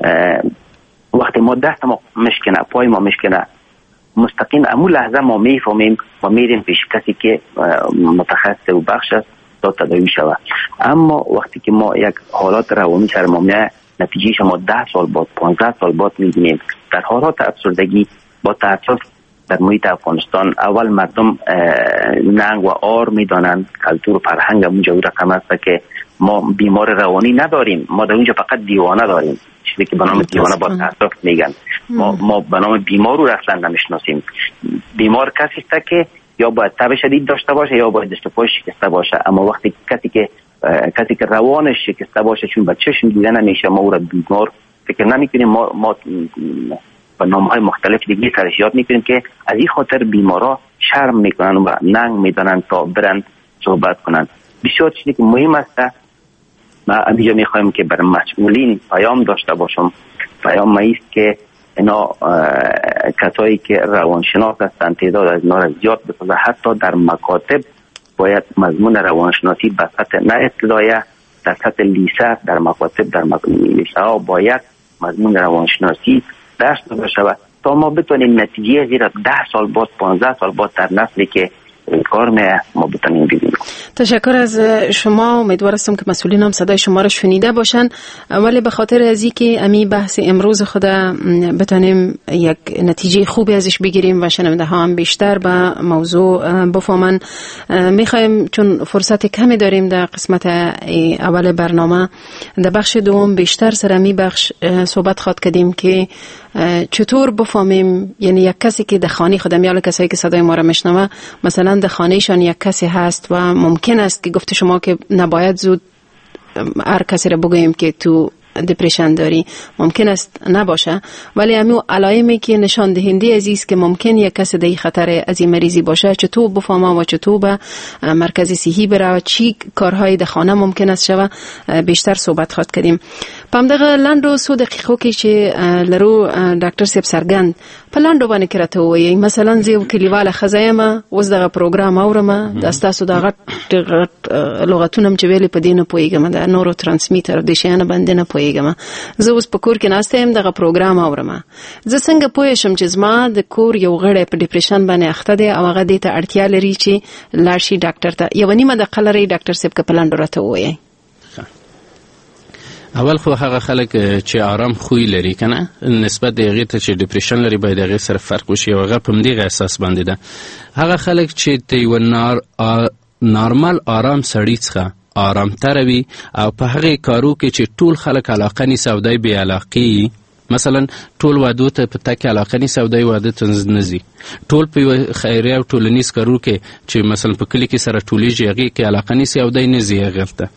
وقتی ما دست ما مشکنه، پای ما مشکنه، مستقیم امون لحظه ما میفهمیم و میریم پیش کسی که متخصص و بخش است تا تداوی شود. اما وقتی که ما یک حالات روانی سر ما میاد، نتیجهش ما ده سال بعد، پانزده سال بعد می‌بینیم. در حالات افسردگی با تأسف در محیط افغانستان اول مردم ننگ و آر میدانند، کلتور و فرهنگ اونجا او رقم است که ما بیمار روانی نداریم، ما در اونجا فقط دیوانه داریم، چیزی که به نام دیوانه با تأسف میگن. ما ما به نام بیمار رو اصلا نمیشناسیم. بیمار کسی است که یا باید تب شدید داشته باشه یا باید دست و پای شکسته باشه. اما وقتی کسی که کسی که روانش شکسته باشه چون به چشم دیده نمیشه، ما او را بیمار فکر نمیکنیم. ما ما با نامهای مختلف دیگه سرش یاد میکنیم که از این خاطر بیمارا شرم میکنن و ننگ میدانن تا برن صحبت کنن. بسیار چیزی که مهم است، ما اینجا میخوایم که بر مسئولین پیام داشته باشم. پیام ما است که اینا کسایی که روانشناس هستند تعداد از اینا را زیاد بسازه. حتی در مکاتب باید مضمون روانشناسی به سطح نه ابتدایه، در سطح لیسه، در مکاتب در لیسه ها باید مضمون روانشناسی درس داده شود تا ما بتونیم نتیجه زیرا ده سال بعد، پانزده سال بعد در نسلی که کار میه ما بتونیم ببینیم. تشکر از شما. امیدوار هستم که مسئولین هم صدای شما را شنیده باشن. ولی به خاطر از اینکه امی بحث امروز خود بتونیم یک نتیجه خوبی ازش بگیریم و شنونده ها هم بیشتر به موضوع بفهمن، میخوایم چون فرصت کمی داریم در قسمت اول برنامه، در بخش دوم بیشتر سر امی بخش صحبت خواد کردیم که چطور بفهمیم، یعنی یک کسی که در خانه خودم یا کسایی که صدای ما را میشنوه مثلا در خانهشان یک کسی هست و ممکن است که گفته شما که نباید زود هر کسی را بگوییم که تو دپرشن داری، ممکن است نباشه، ولی همین علائمی که نشان دهنده عزیز که ممکن یک کسی در خطر از این مریضی باشه چطور بفهمه و چطور به مرکز صحی بره و چی کارهای در خانه ممکن است شوه بیشتر صحبت خواد کردیم. پامدغه لندو سو دقیقو کې چې لرو ډاکټر صاحب سرګند په لندو باندې کرته وایي مثلا زه کلیواله خزایم اوس دغه پروګرام اورم د تاسو دغه لغتونه چې ویلې په دینه پويګم د نورو ترانسمیټر د شیانه باندې نه پويګم. زه اوس په کور کې ناسته يم دغه پروګرام اورم. زه څنګه پوه شم چې زما د کور یو غړی په ډیپریشن باندې اخته دی او هغه دې ته اړتیا لري چې لاړ شي ډاکټر ته؟ یو نیمه د قلري ډاکټر صاحب په لندو راته وایي. اول خو هغه خلک چې آرام خوې لري کنه نسبت د هغه ته چې ډیپریشن لري باید هغه سره فرق وشي او هغه په دې اساس باندې ده. هغه خلک چې ته یو نار نارمل آرام سړی څخه آرام تر وي او په هغه کارو کې چې ټول خلک علاقه ني سودای به علاقه، مثلا ټول وادو ته په تک علاقه ني سودای واده تنز نزي، ټول په خیریه او ټولنیز کارو کې چې مثلا په کلی کې سره ټولېږي هغه کې علاقه ني سودای نزي هغه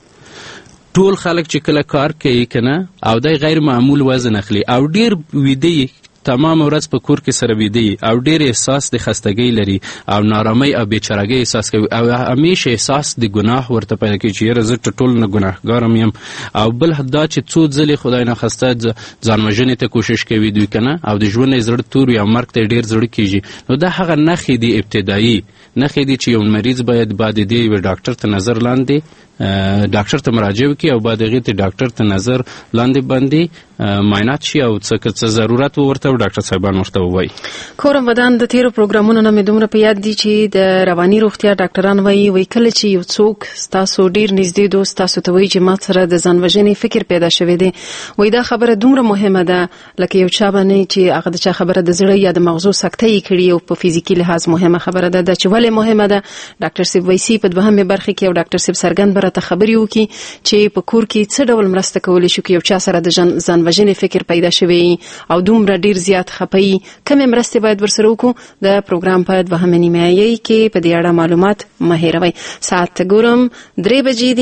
ټول خلک چې کله کار کوي کنه او دای غیر معمول وزن اخلي او ډیر ویده تمام ورځ په کور کې سره ویده او ډېر احساس د خستګۍ لري او نارامۍ او بېچارهګۍ احساس کوي او همیشه احساس د ګناه ورته پیدا کوي چې یاره زه ټول نه ګناهګارم یم او بل دا چې څو ځلې خدای ناخواسته ځان وژنې ته کوشش کوي دوی که نه او د ژوند یې زړه تور وي او مرګ ته یې ډېر زړه کېږي نو دا هغه نښې دي ابتدایي نښې دي چې یو مریض باید بعد دې یوه ډاکټر ته نظر لاندې ډاکټر ته مراجعه وکړي او بعد هغې ته ډاکټر ته نظر لاندې باندې معاینات شي او څه که څه ضرورت ورته او ډاکټر صاحبان ورته ووایي. کورم ودان د تیرو پروګرامونو نه مې دومره په یاد دي چې د رواني روغتیا ډاکټران وایي وایي کله چې یو څوک ستاسو ډېر نږدې دوست تاسو ته وایي چې ما سره د ځان وژنې فکر پیدا شوی دی وایي دا خبره دومره مهمه ده لکه یو چا باندې چې هغه د چا خبره د زړه یا د مغزو سکته یې کړي او په فزیکي لحاظ مهمه خبره ده دا چې ولې مهمه ده. ډاکټر صاحب وایسي په دوهمې برخه کې او ډاکټر صاحب څرګند به راته خبرې وکړي چې په کور کې څه ډول مرسته کولی شو که یو چا سره د ځان وژنې فکر پیدا شوی او دومره ډیر زیات خپي کومې مرستې باید ورسره وکړو. د پروګرام په دوهمه نیمایي کې په دې اړه معلومات مه هېروئ. ساعت ګورم درې بجې